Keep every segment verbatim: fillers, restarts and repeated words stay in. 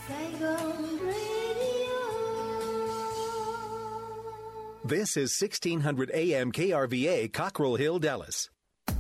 This is sixteen hundred A M K R V A, Cockrell Hill, Dallas.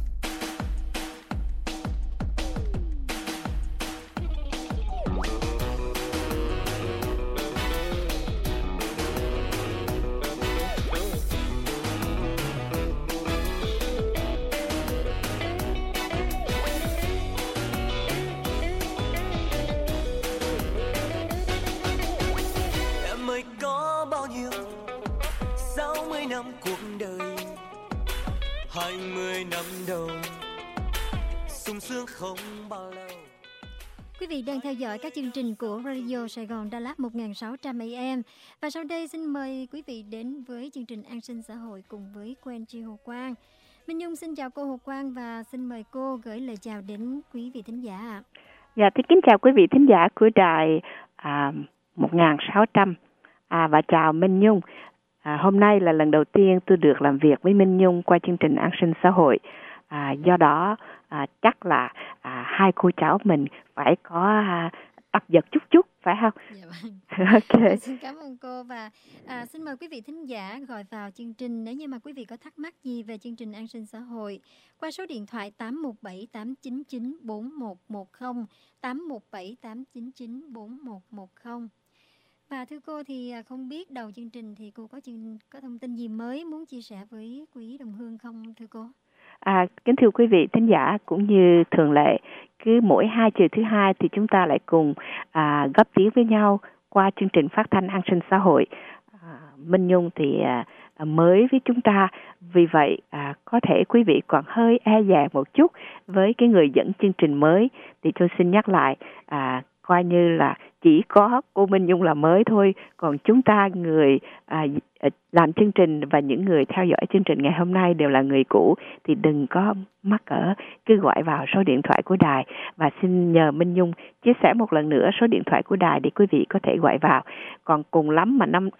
Quý vị đang theo dõi các chương trình của Radio Sài Gòn Đà Lạt một nghìn sáu trăm A M. Và sau đây xin mời quý vị đến với chương trình An sinh xã hội cùng với cô Angie Hồ Quang. Minh Nhung xin chào cô Hồ Quang và xin mời cô gửi lời chào đến quý vị thính giả. Dạ, tôi kính chào quý vị thính giả của đài à, một nghìn sáu trăm à, và chào Minh Nhung. À, hôm nay là lần đầu tiên tôi được làm việc với Minh Nhung qua chương trình An sinh xã hội. À, do đó à, chắc là à, hai cô cháu mình phải có à, tập giật chút chút, phải không? Dạ vâng. Okay. À, xin cảm ơn cô và à, xin mời quý vị thính giả gọi vào chương trình nếu như mà quý vị có thắc mắc gì về chương trình An sinh xã hội qua số điện thoại tám một bảy tám chín chín bốn một một không, tám một bảy tám chín chín bốn một một không. Và thưa cô thì không biết đầu chương trình thì cô có chương, có thông tin gì mới muốn chia sẻ với quý đồng hương không thưa cô? À, kính thưa quý vị thính giả, cũng như thường lệ, cứ mỗi hai chiều thứ hai thì chúng ta lại cùng à, góp tiếng với nhau qua chương trình phát thanh An sinh xã hội. À, Minh Nhung thì à, mới với chúng ta, vì vậy à, có thể quý vị còn hơi e dè một chút với cái người dẫn chương trình mới, thì tôi xin nhắc lại à, coi như là chỉ có cô Minh Nhung là mới thôi, còn chúng ta người à, làm chương trình và những người theo dõi chương trình ngày hôm nay đều là người cũ, thì đừng có mắc cỡ, cứ gọi vào số điện thoại của đài và xin nhờ Minh Nhung chia sẻ một lần nữa số điện thoại của đài để quý vị có thể gọi vào. Còn cùng lắm mà năm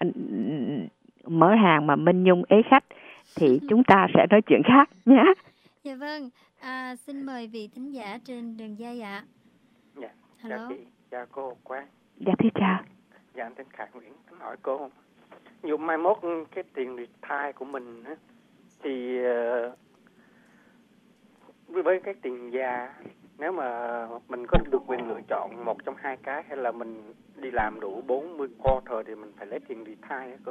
mở hàng mà Minh Nhung ế khách thì chúng ta sẽ nói chuyện khác nhé. Dạ vâng, à, xin mời vị thính giả trên đường dây ạ. Dạ, hello. Chào chị, chào cô Quang. Dạ thưa chào. Dạ, anh tên Khải Nguyễn, anh hỏi cô, dù mai mốt cái tiền retire của mình á, thì uh, với cái tiền già, nếu mà mình có được quyền lựa chọn một trong hai cái, hay là mình đi làm đủ bốn mươi quarter thì mình phải lấy tiền retire á cô?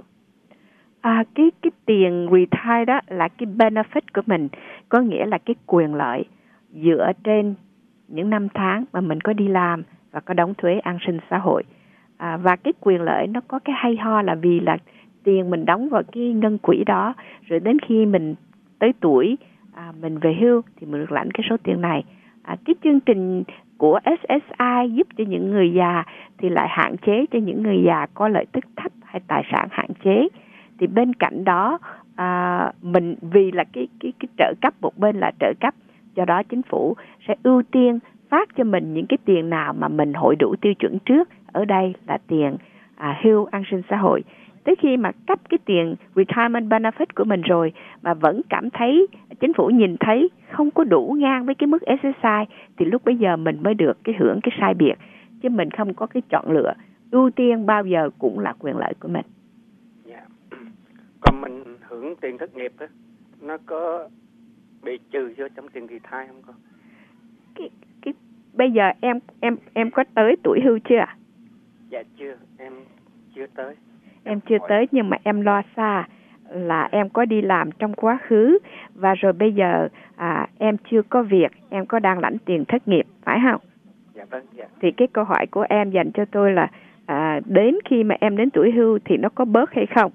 À, cái cái tiền retire đó là cái benefit của mình, có nghĩa là cái quyền lợi dựa trên những năm tháng mà mình có đi làm và có đóng thuế an sinh xã hội. À, và cái quyền lợi nó có cái hay ho là vì là tiền mình đóng vào cái ngân quỹ đó, rồi đến khi mình tới tuổi à, mình về hưu thì mình được lãnh cái số tiền này. À, cái chương trình của ét ét i giúp cho những người già thì lại hạn chế cho những người già có lợi tức thấp hay tài sản hạn chế. Thì bên cạnh đó à, mình vì là cái cái cái trợ cấp, một bên là trợ cấp, do đó chính phủ sẽ ưu tiên phát cho mình những cái tiền nào mà mình hội đủ tiêu chuẩn trước. Ở đây là tiền à, hưu an sinh xã hội. Tới khi mà cấp cái tiền retirement benefit của mình rồi mà vẫn cảm thấy chính phủ nhìn thấy không có đủ ngang với cái mức ét ét i, thì lúc bây giờ mình mới được cái hưởng cái sai biệt, chứ mình không có cái chọn lựa. Ưu tiên bao giờ cũng là quyền lợi của mình. Dạ. Còn mình hưởng tiền thất nghiệp đó, nó có bị trừ vô trong tiền retire không con? Cái, cái, bây giờ em em em có tới tuổi hưu chưa? Dạ chưa, em chưa tới. Em chưa tới, nhưng mà em lo xa là em có đi làm trong quá khứ và rồi bây giờ à, em chưa có việc, em có đang lãnh tiền thất nghiệp, phải không? Dạ vâng, dạ. Thì cái câu hỏi của em dành cho tôi là à, đến khi mà em đến tuổi hưu thì nó có bớt hay không?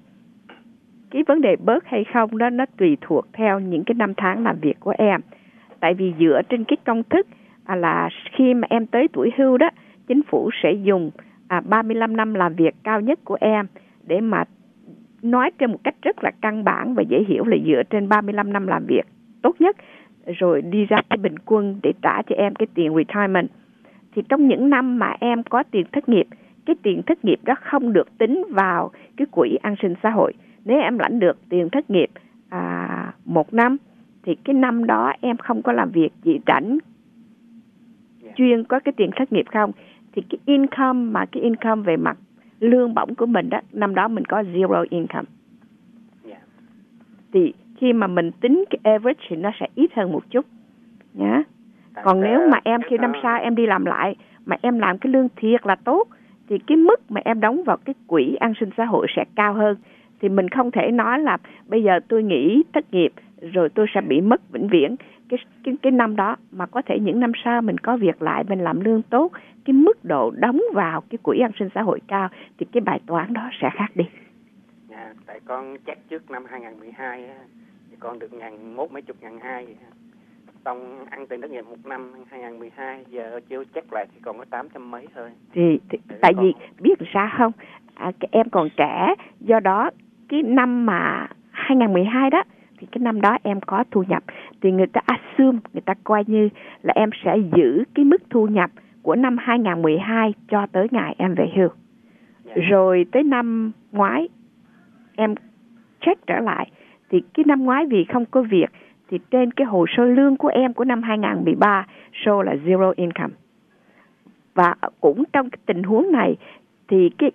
Cái vấn đề bớt hay không đó nó tùy thuộc theo những cái năm tháng làm việc của em. Tại vì dựa trên cái công thức à, là khi mà em tới tuổi hưu đó, chính phủ sẽ dùng à, ba mươi lăm năm làm việc cao nhất của em để mà nói trên một cách rất là căn bản và dễ hiểu là dựa trên ba mươi lăm năm làm việc tốt nhất, rồi đi ra cái bình quân để trả cho em cái tiền retirement. Thì trong những năm mà em có tiền thất nghiệp, cái tiền thất nghiệp đó không được tính vào cái quỹ an sinh xã hội. Nếu em lãnh được tiền thất nghiệp à, một năm, thì cái năm đó em không có làm việc, chỉ rảnh chuyên có cái tiền thất nghiệp không, thì cái income mà cái income về mặt lương bổng của mình đó, năm đó mình có zero income. Dạ. Thì khi mà mình tính cái average thì nó sẽ ít hơn một chút nhá. Tại Còn ờ, nếu mà em khi ờ, năm sau em đi làm lại mà em làm cái lương thiệt là tốt thì cái mức mà em đóng vào cái quỹ an sinh xã hội sẽ cao hơn. Thì mình không thể nói là bây giờ tôi nghỉ thất nghiệp rồi tôi sẽ bị mất vĩnh viễn cái cái cái năm đó, mà có thể những năm sau mình có việc lại, mình làm lương tốt, cái mức độ đóng vào cái quỹ an sinh xã hội cao thì cái bài toán đó sẽ khác đi. Dạ, tại con check trước năm hai không một hai á, thì con được ngàn mốt mấy chục ngàn hai vậy. Xong ăn tiền thất nghiệp một năm hai không một hai, giờ chưa check lại thì còn có tám trăm mấy thôi. Thì, thì Để tại con... vì biết sao không, à, cái em còn trẻ, do đó cái năm mà hai không một hai đó thì cái năm đó em có thu nhập, thì người ta assume, người ta coi như là em sẽ giữ cái mức thu nhập của năm hai không một hai cho tới ngày em về hưu. Dạ. Rồi tới năm ngoái em check trở lại thì cái năm ngoái vì không có việc thì trên cái hồ sơ lương của em của năm hai không một ba show là zero income. Và cũng trong cái tình huống này thì cái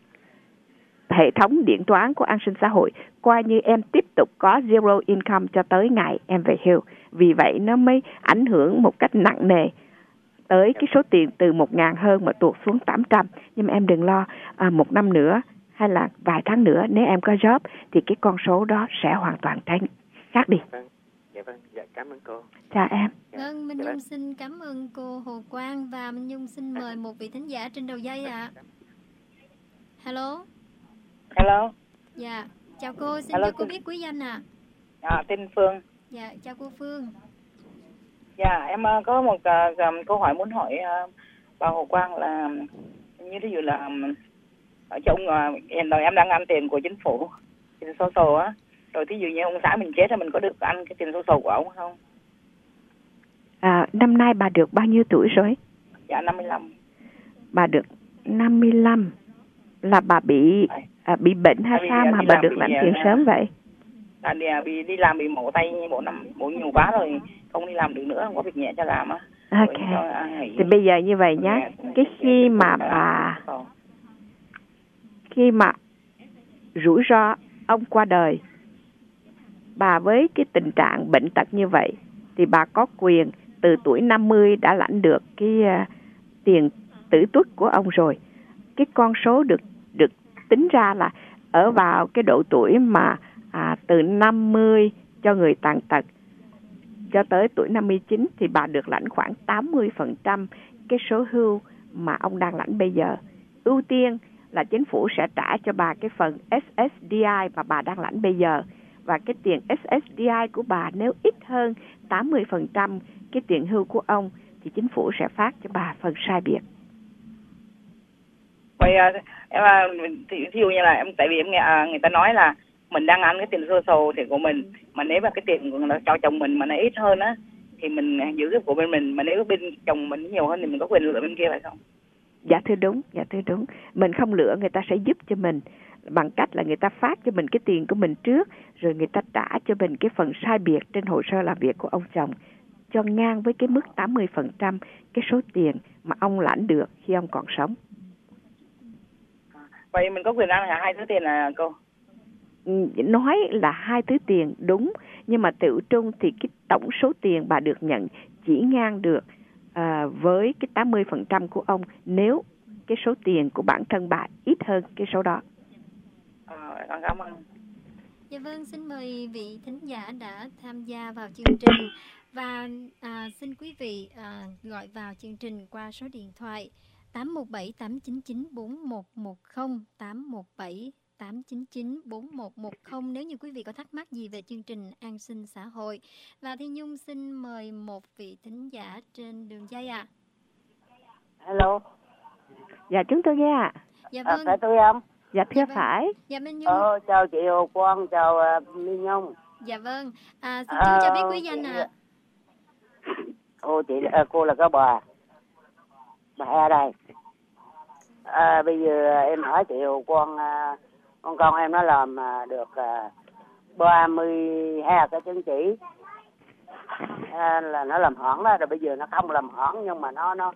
hệ thống điện toán của an sinh xã hội coi như em tiếp tục có zero income cho tới ngày em về hưu. Vì vậy nó mới ảnh hưởng một cách nặng nề tới cái số tiền từ một ngàn hơn mà tuột xuống tám trăm. Nhưng mà em đừng lo, à, một năm nữa hay là vài tháng nữa nếu em có job thì cái con số đó sẽ hoàn toàn thay khác đi. Vâng. Dạ vâng, dạ cảm ơn cô. Chào em. Vâng, Minh Dạ Nhung vâng. xin cảm ơn cô Hồ Quang và Minh Nhung xin mời một vị thính giả trên đầu dây ạ. À. Hello. Hello. Dạ, chào cô, xin Hello, cho cô xin... biết quý danh ạ. À. À, tên Phương. Dạ, chào cô Phương. Dạ, em uh, có một uh, câu hỏi muốn hỏi uh, bà Hồ Quang là như ví dụ là um, ở trong uh, hiện tại em đang ăn tiền của chính phủ, tiền social á, rồi thí dụ như ông xã mình chết thì mình có được ăn cái tiền social của ông không? À, năm nay bà được bao nhiêu tuổi rồi? Dạ năm mươi lăm. Bà được năm mươi lăm là bà bị à, bị bệnh hay à, sao mà bà được lãnh tiền sớm vậy? Là đi, bị đi làm bị mổ tay mổ năm mổ nhiều quá rồi không đi làm được nữa, không có việc nhẹ cho làm á. Ok. Thì bây giờ như vậy nhá, cái khi mà bà khi mà rủi ro ông qua đời, bà với cái tình trạng bệnh tật như vậy thì bà có quyền từ tuổi năm mươi đã lãnh được cái uh, tiền tử tuất của ông rồi. Cái con số được được tính ra là ở vào cái độ tuổi mà à, từ năm mươi cho người tàn tật cho tới tuổi năm mươi chín thì bà được lãnh khoảng tám mươi phần trăm cái số hưu mà ông đang lãnh bây giờ. Ưu tiên là chính phủ sẽ trả cho bà cái phần ét ét đê i mà bà đang lãnh bây giờ. Và cái tiền ét ét đê i của bà nếu ít hơn tám mươi phần trăm cái tiền hưu của ông thì chính phủ sẽ phát cho bà phần sai biệt. Vậy em thì ví dụ như là em tại vì em nghe người ta nói là mình đang ăn cái tiền social thì của mình, mà nếu mà cái tiền của nó cho chồng mình mà nó ít hơn á thì mình giữ cái của bên mình, mà nếu bên chồng mình nhiều hơn thì mình có quyền lựa bên kia phải không? Dạ thưa đúng, dạ thưa đúng. Mình không lựa, người ta sẽ giúp cho mình bằng cách là người ta phát cho mình cái tiền của mình trước, rồi người ta trả cho mình cái phần sai biệt trên hồ sơ làm việc của ông chồng cho ngang với cái mức tám mươi phần trăm cái số tiền mà ông lãnh được khi ông còn sống. Vậy mình có quyền ăn hai thứ tiền là cô? Nói là hai thứ tiền đúng, nhưng mà tự trung thì cái tổng số tiền bà được nhận chỉ ngang được à, với cái tám mươi phần trăm của ông nếu cái số tiền của bản thân bà ít hơn cái số đó. À, con cảm ơn. Dạ vâng, xin mời vị thính giả đã tham gia vào chương trình và à, xin quý vị à, gọi vào chương trình qua số điện thoại tám một bảy tám chín chín bốn một một không, tám một bảy tám chín chín bốn một một không nếu như quý vị có thắc mắc gì về chương trình an sinh xã hội. Và Thi Nhung xin mời một vị thính giả trên đường dây ạ. À. Hello. Dạ chúng tôi nghe ạ. Dạ vâng. À, phải tôi không? Dạ thưa dạ vâng. phải. Dạ Minh Nhung. Ờ, chào chị Hồ Quang, chào uh, Minh Nhung. Dạ vâng. À, xin chú à, cho biết quý danh ạ. À. Ô chị, à, cô là cái bà. Bà ở đây. À, bây giờ em hỏi chị Hồ Quang, à, con con em nó làm à, được à, ba mươi hai cái chứng chỉ. À, là nó làm hỏng đó, rồi bây giờ nó không làm hỏng nhưng mà nó nó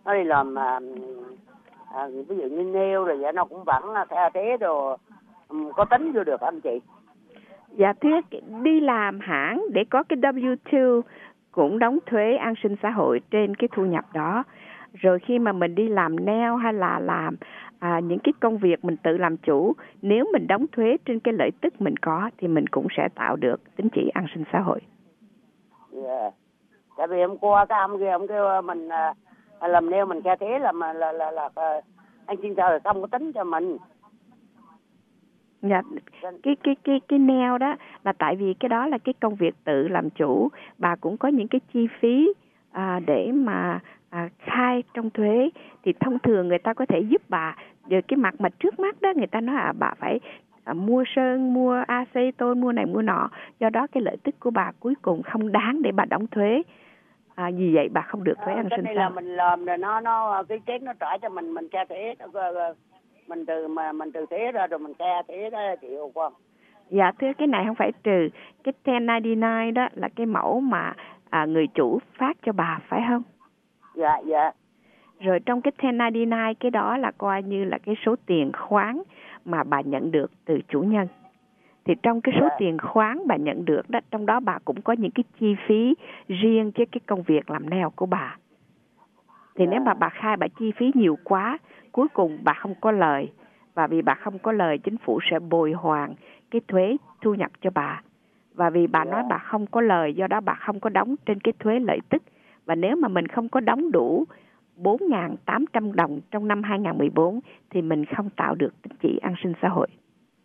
nó đi làm à, à, ví dụ như nail rồi vậy nó cũng vẫn theo thế đồ um, có tính vô được anh chị? Dạ thưa, đi làm hãng để có cái W hai cũng đóng thuế an sinh xã hội trên cái thu nhập đó. Rồi khi mà mình đi làm nail hay là làm à, những cái công việc mình tự làm chủ, nếu mình đóng thuế trên cái lợi tức mình có thì mình cũng sẽ tạo được tín chỉ an sinh xã hội. Yeah. Tại vì hôm qua cái ông kia ông kêu mình à, làm nail mình khe thế là mà là là, là, là anh xin sao là không có tính cho mình. Dạ, cái cái cái cái nail đó là tại vì cái đó là cái công việc tự làm chủ, bà cũng có những cái chi phí à, để mà à, khai trong thuế, thì thông thường người ta có thể giúp bà. Rồi cái mặt mà trước mắt đó người ta nói là bà phải à, mua sơn, mua acetone, mua này mua nọ, do đó cái lợi tức của bà cuối cùng không đáng để bà đóng thuế. À, vì vậy bà không được thuế an sinh xã hội. Cái này là mình làm rồi nó nó cái chết nó trả cho mình mình khe thế nó mình từ mà mình từ thế ra rồi mình khe thế đó chịu không? Dạ thưa, cái này không phải trừ, cái ten ninety-nine đó là cái mẫu mà à, người chủ phát cho bà phải không? Dạ dạ. Rồi trong cái ten ninety-nine cái đó là coi như là cái số tiền khoán mà bà nhận được từ chủ nhân. Thì trong cái số dạ. tiền khoán bà nhận được đó, trong đó bà cũng có những cái chi phí riêng cho cái công việc làm nail của bà. Thì dạ. nếu mà bà khai bà chi phí nhiều quá, cuối cùng bà không có lời. Và vì bà không có lời, chính phủ sẽ bồi hoàn cái thuế thu nhập cho bà. Và vì bà yeah. nói bà không có lời, do đó bà không có đóng trên cái thuế lợi tức. Và nếu mà mình không có đóng đủ bốn nghìn tám trăm đồng trong năm hai nghìn không trăm mười bốn thì mình không tạo được tín chỉ an sinh xã hội.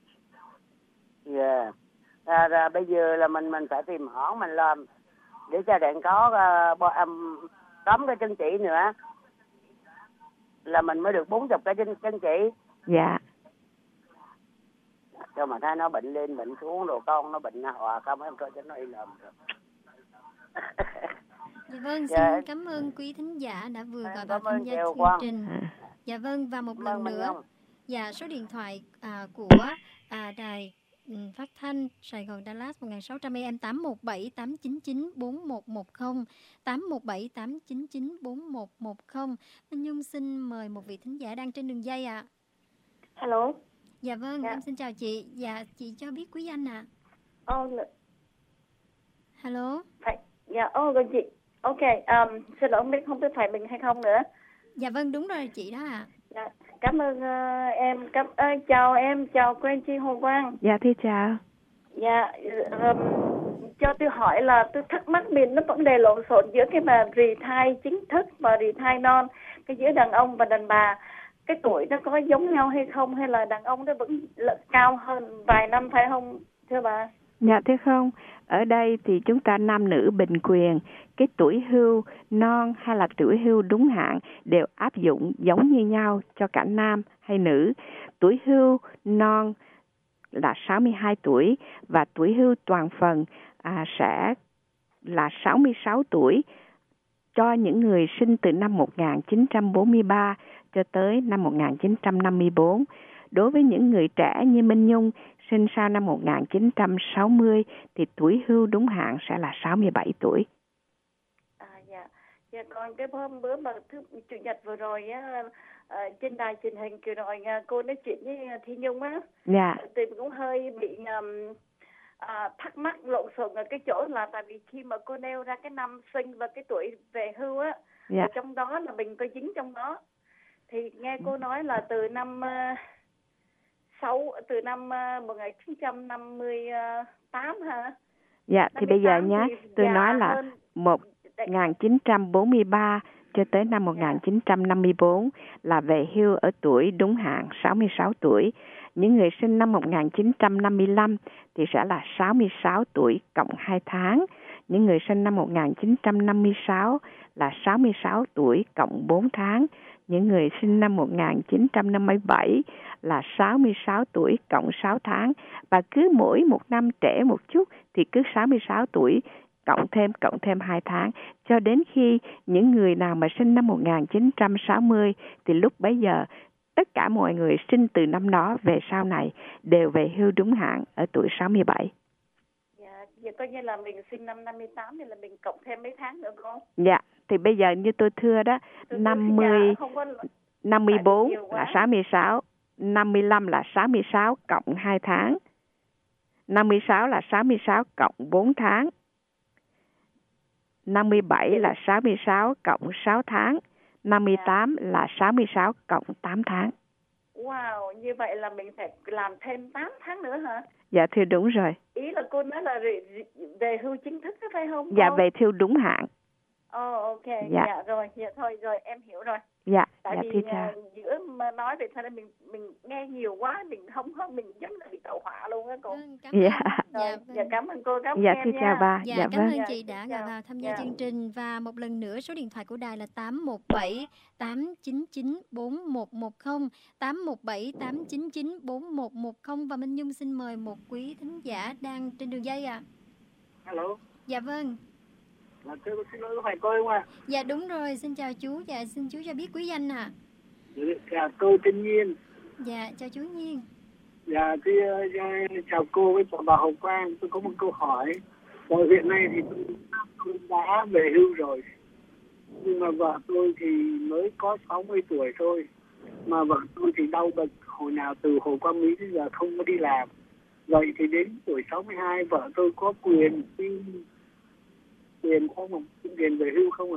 Dạ. Yeah. À, bây giờ là mình mình phải tìm hãng mình làm để cho đạn có uh, um, đóng cái chứng chỉ nữa là mình mới được bốn mươi cái chứng, chứng chỉ. Dạ. Cho mà thấy nó bệnh lên bệnh xuống rồi con nó bệnh hòa không em coi cho nó đi làm được. Dạ vâng, xin dạ. cảm ơn quý thính giả đã vừa gọi em vào tham gia chương Quang. trình. Dạ vâng, và một cảm lần nữa, không? dạ số điện thoại à, của à, đài um, phát thanh Sài Gòn Dallas một nghìn sáu trăm A M tám một bảy tám chín chín bốn một một không, tám một bảy tám chín chín bốn một một không. Minh Nhung xin mời một vị thính giả đang trên đường dây ạ. À. Hello. Dạ vâng, dạ. em xin chào chị. Dạ, chị cho biết quý anh ạ. À. Oh, hello. Phải, dạ, oh, rồi chị. Ok, um, xin lỗi, biết không biết phải mình hay không nữa. Dạ vâng, đúng rồi chị đó ạ. À. Dạ, cảm ơn uh, em, cảm ơn, uh, chào em, chào quen chị Hồ Quang. Dạ, thưa chào. Dạ, um, cho tôi hỏi là tôi thắc mắc mình nó vấn đề lộn xộn giữa cái mà rì thai chính thức và rì thai non, cái giữa đàn ông và đàn bà. Cái tuổi nó có giống nhau hay không, hay là đàn ông nó vẫn cao hơn vài năm phải không thưa bà? Dạ thưa không, ở đây thì chúng ta nam nữ bình quyền, cái tuổi hưu non hay là tuổi hưu đúng hạn đều áp dụng giống như nhau cho cả nam hay nữ. Tuổi hưu non là sáu mươi hai tuổi và tuổi hưu toàn phần à, sẽ là sáu mươi sáu tuổi cho những người sinh từ năm một nghìn chín trăm bốn mươi ba cho tới năm một nghìn chín trăm năm mươi bốn. Đối với những người trẻ như Minh Nhung sinh sau năm một nghìn chín trăm sáu mươi thì tuổi hưu đúng hạn sẽ là sáu mươi bảy tuổi. À dạ. Dạ còn cái hôm bữa mà thứ chủ nhật vừa rồi á, à, trên đài truyền hình kiểu rồi cô nói chuyện với Thi Nhung á. Dạ. Thì cũng hơi bị um, à, thắc mắc lộn xộn ở cái chỗ là tại vì khi mà cô nêu ra cái năm sinh và cái tuổi về hưu á, dạ. trong đó là mình có dính trong đó. Thì nghe cô nói là từ năm uh, sáu từ năm uh, một nghìn chín trăm năm mươi tám hả? Dạ thì bây giờ nhá, tôi nói là hơn... một nghìn chín trăm bốn mươi ba cho tới năm một nghìn chín trăm năm mươi bốn là về hưu ở tuổi đúng hạn sáu mươi sáu tuổi. Những người sinh năm một nghìn chín trăm năm mươi lăm thì sẽ là sáu mươi sáu tuổi cộng hai tháng. Những người sinh năm một nghìn chín trăm năm mươi sáu là sáu mươi sáu tuổi cộng bốn tháng. Những người sinh năm một nghìn chín trăm năm mươi bảy là sáu mươi sáu tuổi cộng sáu tháng. Và cứ mỗi một năm trễ một chút thì cứ sáu mươi sáu tuổi cộng thêm cộng thêm hai tháng. Cho đến khi những người nào mà sinh năm một nghìn chín trăm sáu mươi thì lúc bấy giờ tất cả mọi người sinh từ năm đó về sau này đều về hưu đúng hạn ở tuổi sáu mươi bảy. Dạ, vậy coi như là mình sinh năm năm mươi tám thì là mình cộng thêm mấy tháng nữa không? Dạ, thì bây giờ như tôi thưa đó, Tôi năm mươi, dạ, không có năm mươi bốn nhiều quá. là sáu mươi sáu, năm mươi lăm là sáu mươi sáu cộng hai tháng, năm mươi sáu là sáu mươi sáu cộng bốn tháng, năm mươi bảy là sáu mươi sáu cộng sáu tháng, năm mươi tám là sáu mươi sáu cộng tám tháng. Wow, như vậy là mình phải làm thêm tám tháng nữa hả? Dạ thưa đúng rồi. Ý là cô nói là về, về hưu chính thức đó phải không? Dạ cô? về hưu đúng hạn. Ồ oh, ok, Dạ. dạ rồi, dạ thôi rồi em hiểu rồi. Dạ, Tại dạ vì thưa cha. uh, giữa mà nói về thôi mình mình nghe nhiều quá, mình không không mình giống là bị tẩu hỏa luôn á cô. Vâng, cảm Dạ. ơn. Rồi, Dạ, dạ vâng. cảm ơn cô, cảm ơn Dạ em thưa nha. cha ba. Dạ, Dạ cảm vâng. ơn chị Dạ, đã chào. gọi vào tham gia Dạ. chương trình. Và một lần nữa số điện thoại của đài là tám một bảy tám chín chín bốn một một không, tám một bảy tám chín chín bốn một một không. Và Minh Nhung xin mời một quý thính giả đang trên đường dây ạ. À. Alo. Dạ vâng. Là tôi xin lỗi Hoài Cô không ạ? Dạ đúng rồi, xin chào chú. Dạ xin chú cho biết quý danh ạ. À. Dạ tôi tên Nhiên. Dạ chào chú Nhiên. Dạ thì, uh, chào cô với chào bà Hồng Quang. Tôi có một câu hỏi. Rồi hiện nay thì tôi, tôi đã về hưu rồi. Nhưng mà vợ tôi thì mới có sáu mươi tuổi thôi. Mà vợ tôi thì đau bệnh hồi nào từ hồi qua Mỹ đến giờ không có đi làm. Vậy thì đến tuổi sáu mươi hai vợ tôi có quyền xin quyền không ạ? Quyền về hưu không ạ?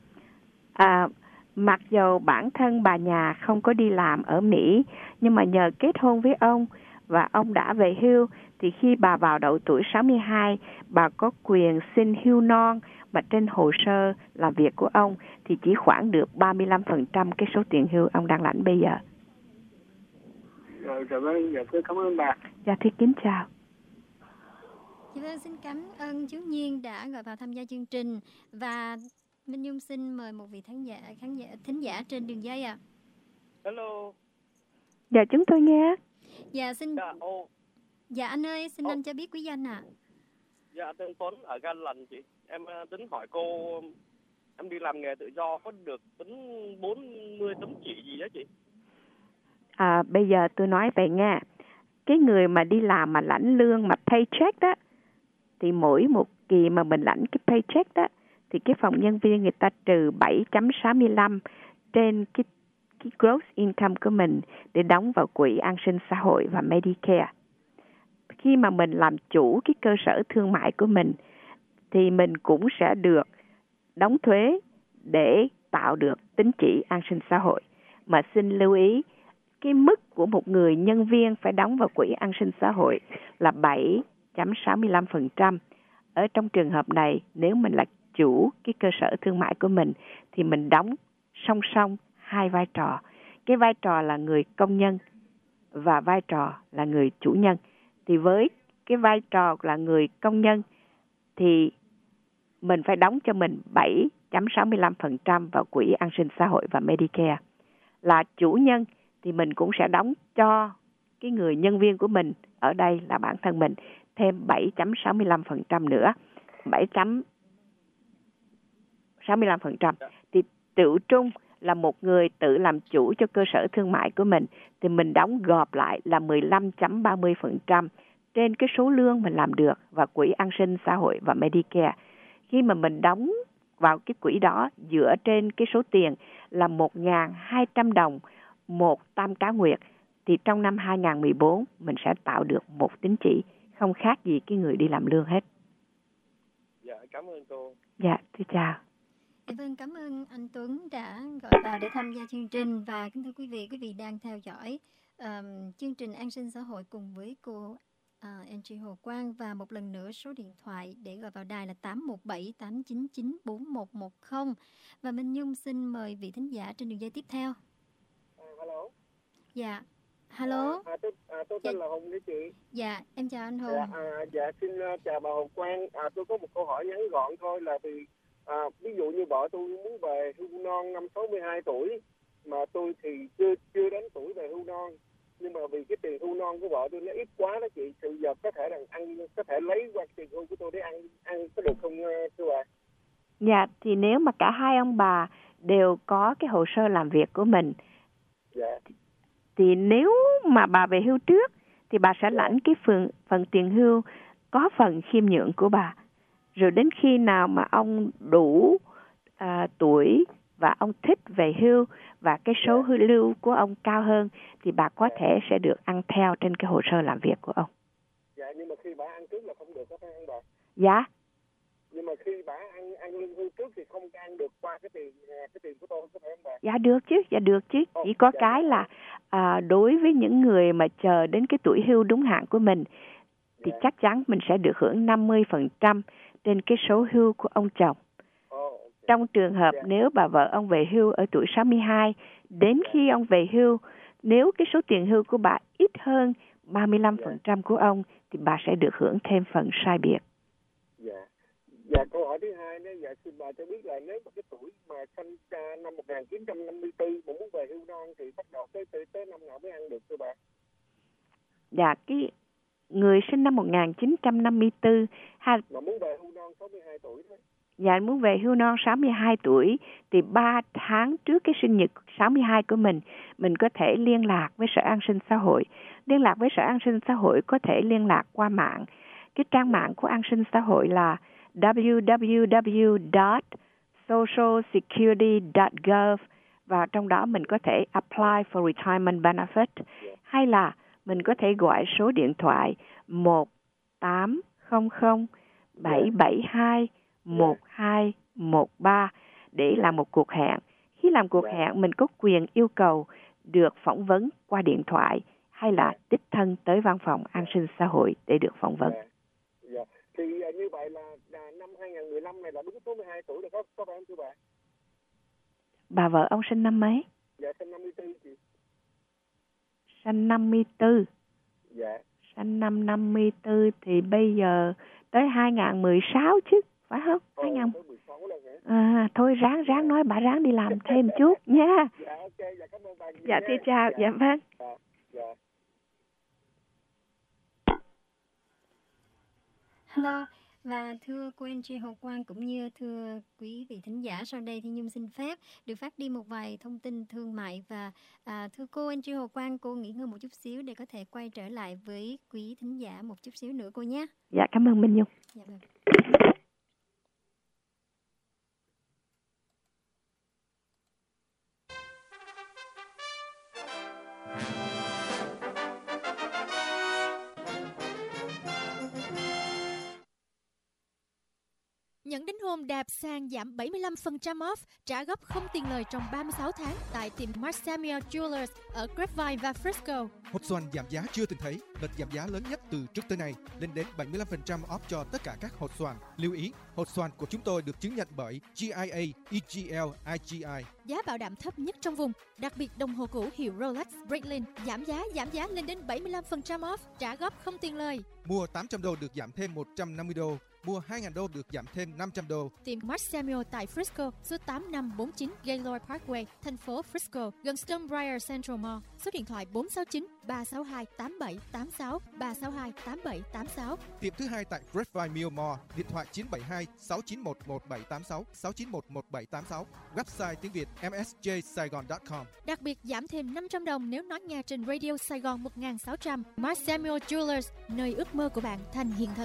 À, mặc dù bản thân bà nhà không có đi làm ở Mỹ, nhưng mà nhờ kết hôn với ông và ông đã về hưu, thì khi bà vào độ tuổi sáu mươi hai, bà có quyền xin hưu non, mà trên hồ sơ làm việc của ông thì chỉ khoảng được ba mươi lăm phần trăm cái số tiền hưu ông đang lãnh bây giờ. Rồi, dạ vâng, dạ tôi cảm ơn bà. Dạ thưa kính chào. Dạ vâng, xin cảm ơn chú Nhiên đã gọi vào tham gia chương trình. Và Minh Nhung xin mời một vị khán giả, khán giả thính giả trên đường dây ạ. À. Hello. Dạ chúng tôi nghe. Dạ xin. Dạ, ô. Dạ anh ơi, xin ô. anh cho biết quý danh ạ. À. Dạ tên Tuấn ở Ga Lần chị. Em tính hỏi cô, em đi làm nghề tự do có được tính bốn mươi tấm chỉ gì đó chị? À, bây giờ tôi nói vậy nha. Cái người mà đi làm mà lãnh lương mà paycheck đó, thì mỗi một kỳ mà mình lãnh cái paycheck đó, thì cái phòng nhân viên người ta trừ bảy phẩy sáu mươi lăm trên cái, cái gross income của mình để đóng vào quỹ an sinh xã hội và Medicare. Khi mà mình làm chủ cái cơ sở thương mại của mình, thì mình cũng sẽ được đóng thuế để tạo được tín chỉ an sinh xã hội. Mà xin lưu ý, cái mức của một người nhân viên phải đóng vào quỹ an sinh xã hội là bảy phẩy sáu mươi lăm phần trăm. Ở trong trường hợp này, nếu mình là chủ cái cơ sở thương mại của mình, thì mình đóng song song hai vai trò. Cái vai trò là người công nhân và vai trò là người chủ nhân. Thì với cái vai trò là người công nhân, thì mình phải đóng cho mình bảy phẩy sáu mươi lăm phần trăm vào quỹ an sinh xã hội và Medicare. Là chủ nhân thì mình cũng sẽ đóng cho cái người nhân viên của mình, ở đây là bản thân mình, thêm bảy phẩy sáu mươi lăm phần trăm nữa. bảy phẩy sáu mươi lăm phần trăm. Thì tự trung là một người tự làm chủ cho cơ sở thương mại của mình, thì mình đóng gộp lại là mười lăm phẩy ba mươi phần trăm trên cái số lương mình làm được và quỹ an sinh xã hội và Medicare. Khi mà mình đóng vào cái quỹ đó dựa trên cái số tiền là một nghìn hai trăm đồng một tam cá nguyệt, thì trong năm hai không một bốn mình sẽ tạo được một tín chỉ không khác gì cái người đi làm lương hết. Dạ, cảm ơn cô. Dạ, thưa chào. Dạ vâng, cảm ơn anh Tuấn đã gọi vào để tham gia chương trình. Và kính thưa quý vị, quý vị đang theo dõi um, chương trình An sinh xã hội cùng với cô uh, Angie Hồ Quang. Và một lần nữa số điện thoại để gọi vào đài là tám một bảy tám chín chín bốn một một không. Và Minh Nhung xin mời vị thính giả trên đường dây tiếp theo. À, hello. Dạ. Hello. À, tôi, à, tôi tên dạ. là Hùng đấy chị. Dạ, em chào anh Hùng. Dạ, à, dạ xin uh, chào bà Hồng Quang. À, tôi có một câu hỏi ngắn gọn thôi, là vì à, ví dụ như vợ tôi muốn về hưu non năm sáu mươi hai tuổi, mà tôi thì chưa chưa đến tuổi về hưu non, nhưng mà vì cái tiền hưu non của vợ tôi nó ít quá đó chị, thì giờ có thể là ăn có thể lấy qua tiền hưu của tôi để ăn ăn có được không thưa bà? Dạ, thì nếu mà cả hai ông bà đều có cái hồ sơ làm việc của mình, dạ. thì nếu mà bà về hưu trước thì bà sẽ lãnh cái phần, phần tiền hưu có phần khiêm nhượng của bà. Rồi đến khi nào mà ông đủ à, tuổi và ông thích về hưu và cái số hưu lưu của ông cao hơn thì bà có thể sẽ được ăn theo trên cái hồ sơ làm việc của ông. Dạ, nhưng mà khi bà ăn trước là không được, có phải không bà? Dạ. Nhưng mà khi bà ăn ăn lương hưu trước thì không ăn được qua cái tiền cái tiền của tôi, có phải không bà? Dạ được chứ, dạ được chứ. Ồ, chỉ có dạ, cái là à, đối với những người mà chờ đến cái tuổi hưu đúng hạn của mình thì dạ. chắc chắn mình sẽ được hưởng năm mươi phần trăm trên cái số hưu của ông chồng. Oh, okay. Trong trường hợp yeah. nếu bà vợ ông về hưu ở tuổi sáu mươi hai, đến yeah. khi ông về hưu, nếu cái số tiền hưu của bà ít hơn ba mươi lăm phần trăm yeah. của ông thì bà sẽ được hưởng thêm phần sai biệt. Dạ. Yeah. Dạ, câu hỏi thứ hai đó, dạ xin bà cho biết là nếu mà cái tuổi mà sinh ra năm một nghìn chín trăm năm mươi tư mà muốn về hưu non thì bắt đầu tới tới, tới năm nào mới ăn được thưa bà? Dạ, cái người sinh năm một nghìn chín trăm năm mươi tư ha, mà muốn về hưu non sáu mươi hai tuổi thôi. Dạ, muốn về hưu non sáu mươi hai tuổi thì ba tháng trước cái sinh nhật sáu mươi hai của mình, mình có thể liên lạc với Sở An sinh Xã hội. Liên lạc với Sở An sinh Xã hội có thể liên lạc qua mạng. Cái trang mạng của An sinh Xã hội là w w w dot social security dot gov và trong đó mình có thể apply for retirement benefit hay là mình có thể gọi số điện thoại một tám không không bảy bảy hai một hai một ba để làm một cuộc hẹn. Khi làm cuộc hẹn mình có quyền yêu cầu được phỏng vấn qua điện thoại hay là đích thân tới văn phòng An sinh Xã hội để được phỏng vấn. Dạ. Thì uh, như vậy là, là năm hai nghìn mười lăm này là đúng sáu mươi hai tuổi rồi, có, có phải không thưa bà? Bà vợ ông sinh năm mấy? Dạ, sinh năm mươi tư chị. Sinh năm mươi tư. Dạ. Sinh năm năm mươi tư thì bây giờ tới hai nghìn mười sáu chứ, phải không? Ồ, hai nghìn mười sáu lần hả? À, thôi ráng ráng nói bà ráng đi làm thêm chút nha. Dạ, ok, dạ cảm ơn bà. Dạ, thì chào, dạ, dạ vâng. Dạ, dạ. Hello, và thưa cô Angie Hồ Quang cũng như thưa quý vị thính giả, sau đây thì Nhung xin phép được phát đi một vài thông tin thương mại và à, thưa cô Angie Hồ Quang, cô nghỉ ngơi một chút xíu để có thể quay trở lại với quý thính giả một chút xíu nữa cô nhé. Dạ, cảm ơn Minh Nhung. Dạ vâng. Nhận đính hôn đạp sàn giảm bảy mươi lăm phần trăm off, trả góp không tiền lời trong ba mươi sáu tháng tại tiệm Mark Samuel Jewelers ở Grapevine và Frisco. Hột xoàn giảm giá chưa từng thấy, đợt giảm giá lớn nhất từ trước tới nay, lên đến bảy mươi lăm phần trăm off cho tất cả các hột xoàn. Lưu ý, hột xoàn của chúng tôi được chứng nhận bởi G I A, E G L, I G I. Giá bảo đảm thấp nhất trong vùng, đặc biệt đồng hồ cũ hiệu Rolex Breitling giảm giá giảm giá lên đến bảy mươi lăm phần trăm off, trả góp không tiền lời. Mua tám trăm đô được giảm thêm một trăm năm mươi đô. Mua hai nghìn đô được giảm thêm năm trăm đô. Tiệm Mark Samuel tại Frisco, số tám năm bốn chín Gaylord Parkway, thành phố Frisco, gần Stonebriar Central Mall. Số điện thoại bốn sáu chín ba sáu hai tám bảy tám sáu, ba sáu hai tám bảy tám sáu. Tiệm thứ hai tại Grapevine Mill Mall, điện thoại chín bảy hai sáu chín một một bảy tám sáu, sáu chín một một bảy tám sáu. Website tiếng Việt m s j saigon chấm com. Đặc biệt giảm thêm năm trăm đồng nếu nói nghe trên Radio Sài Gòn một nghìn sáu trăm. Mark Samuel Jewelers, nơi ước mơ của bạn thành hiện thực.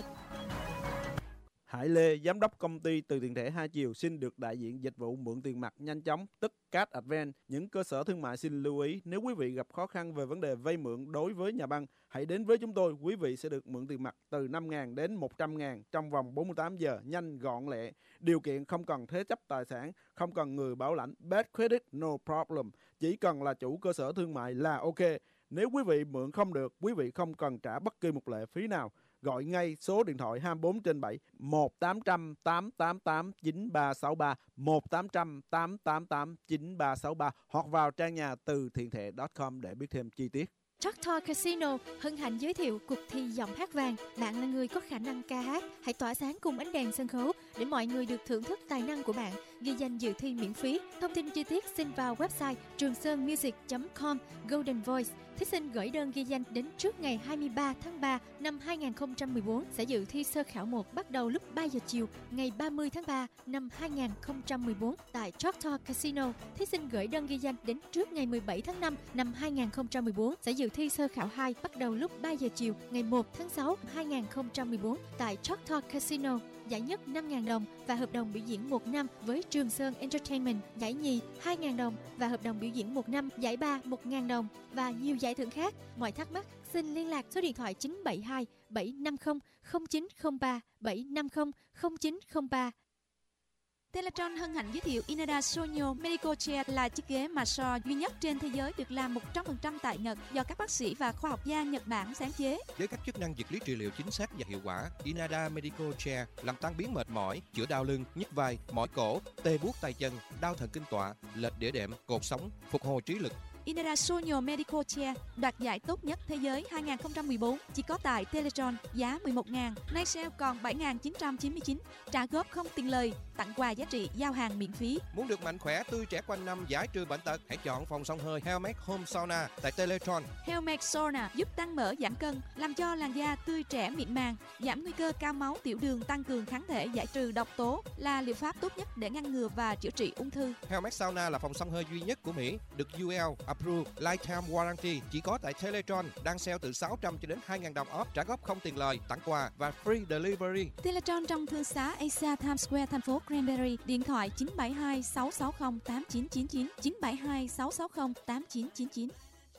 Hải Lê, giám đốc công ty Từ Tiền Thẻ Hai Chiều xin được đại diện dịch vụ mượn tiền mặt nhanh chóng, tức Cash Advance. Những cơ sở thương mại xin lưu ý, nếu quý vị gặp khó khăn về vấn đề vay mượn đối với nhà băng, hãy đến với chúng tôi. Quý vị sẽ được mượn tiền mặt từ năm nghìn đến một trăm nghìn trong vòng bốn mươi tám giờ, nhanh gọn lẹ. Điều kiện không cần thế chấp tài sản, không cần người bảo lãnh, bad credit, no problem. Chỉ cần là chủ cơ sở thương mại là ok. Nếu quý vị mượn không được, quý vị không cần trả bất kỳ một lệ phí nào. Gọi ngay số điện thoại hai mươi bốn trên bảy một tám trăm tám tám tám chín ba sáu ba một tám trăm tám tám tám chín ba sáu ba hoặc vào trang nhà từ thiện thẻ chấm com để biết thêm chi tiết. Choctaw Casino hân hạnh giới thiệu cuộc thi giọng hát vàng. Bạn là người có khả năng ca hát, hãy tỏa sáng cùng ánh đèn sân khấu để mọi người được thưởng thức tài năng của bạn. Ghi danh dự thi miễn phí. Thông tin chi tiết xin vào website trường sơn music chấm com. Golden Voice. Thí sinh gửi đơn ghi danh đến trước ngày hai mươi ba tháng ba năm hai nghìn không trăm mười bốn sẽ dự thi sơ khảo một bắt đầu lúc ba giờ chiều ngày ba mươi tháng ba năm hai nghìn không trăm mười bốn tại Choctaw Casino. Thí sinh gửi đơn ghi danh đến trước ngày mười bảy tháng năm năm hai nghìn không trăm mười bốn sẽ dự dự thi sơ khảo hai bắt đầu lúc ba giờ chiều ngày một tháng sáu năm hai nghìn không trăm mười bốn tại Choctaw Casino. Giải nhất năm nghìn đồng và hợp đồng biểu diễn một năm với Trường Sơn Entertainment. Giải nhì hai nghìn đồng và hợp đồng biểu diễn một năm. Giải ba một nghìn đồng và nhiều giải thưởng khác. Mọi thắc mắc xin liên lạc số điện thoại chín bảy hai bảy năm không không chín không ba bảy năm không không chín không ba. Teletron hân hạnh giới thiệu Inada Sonyo Medical Chair là chiếc ghế massage duy nhất trên thế giới được làm một trăm phần trăm tại Nhật do các bác sĩ và khoa học gia Nhật Bản sáng chế. Với các chức năng vật lý trị liệu chính xác và hiệu quả, Inada Medical Chair làm tan biến mệt mỏi, chữa đau lưng, nhức vai, mỏi cổ, tê buốt tay chân, đau thần kinh tọa, lệch đĩa đệm, cột sống, phục hồi trí lực. Inada Sonyo Medical Chair đoạt giải tốt nhất thế giới hai nghìn không trăm mười bốn chỉ có tại Teletron, giá mười một nghìn, nay sale còn bảy nghìn chín trăm chín mươi chín, trả góp không tiền lời, tặng quà giá trị, giao hàng miễn phí. Muốn được mạnh khỏe, tươi trẻ quanh năm, giải trừ bệnh tật, hãy chọn phòng xông hơi Helmet Home Sauna tại Teletron. Helmet Sauna giúp tăng mỡ, giảm cân, làm cho làn da tươi trẻ mịn màng, giảm nguy cơ cao máu, tiểu đường, tăng cường kháng thể, giải trừ độc tố, là liệu pháp tốt nhất để ngăn ngừa và chữa trị ung thư. Helmet Sauna là phòng xông hơi duy nhất của Mỹ được u lờ Approved Lifetime Warranty, chỉ có tại Teletron, đang sale từ sáu trăm cho đến hai nghìn đồng off, trả góp không tiền lời, tặng quà và free delivery. Teletron trong thương xá Asia Times Square, thành phố Cranberry, điện thoại chín bảy hai sáu sáu không tám chín chín chín, chín bảy hai sáu sáu không tám chín chín chín.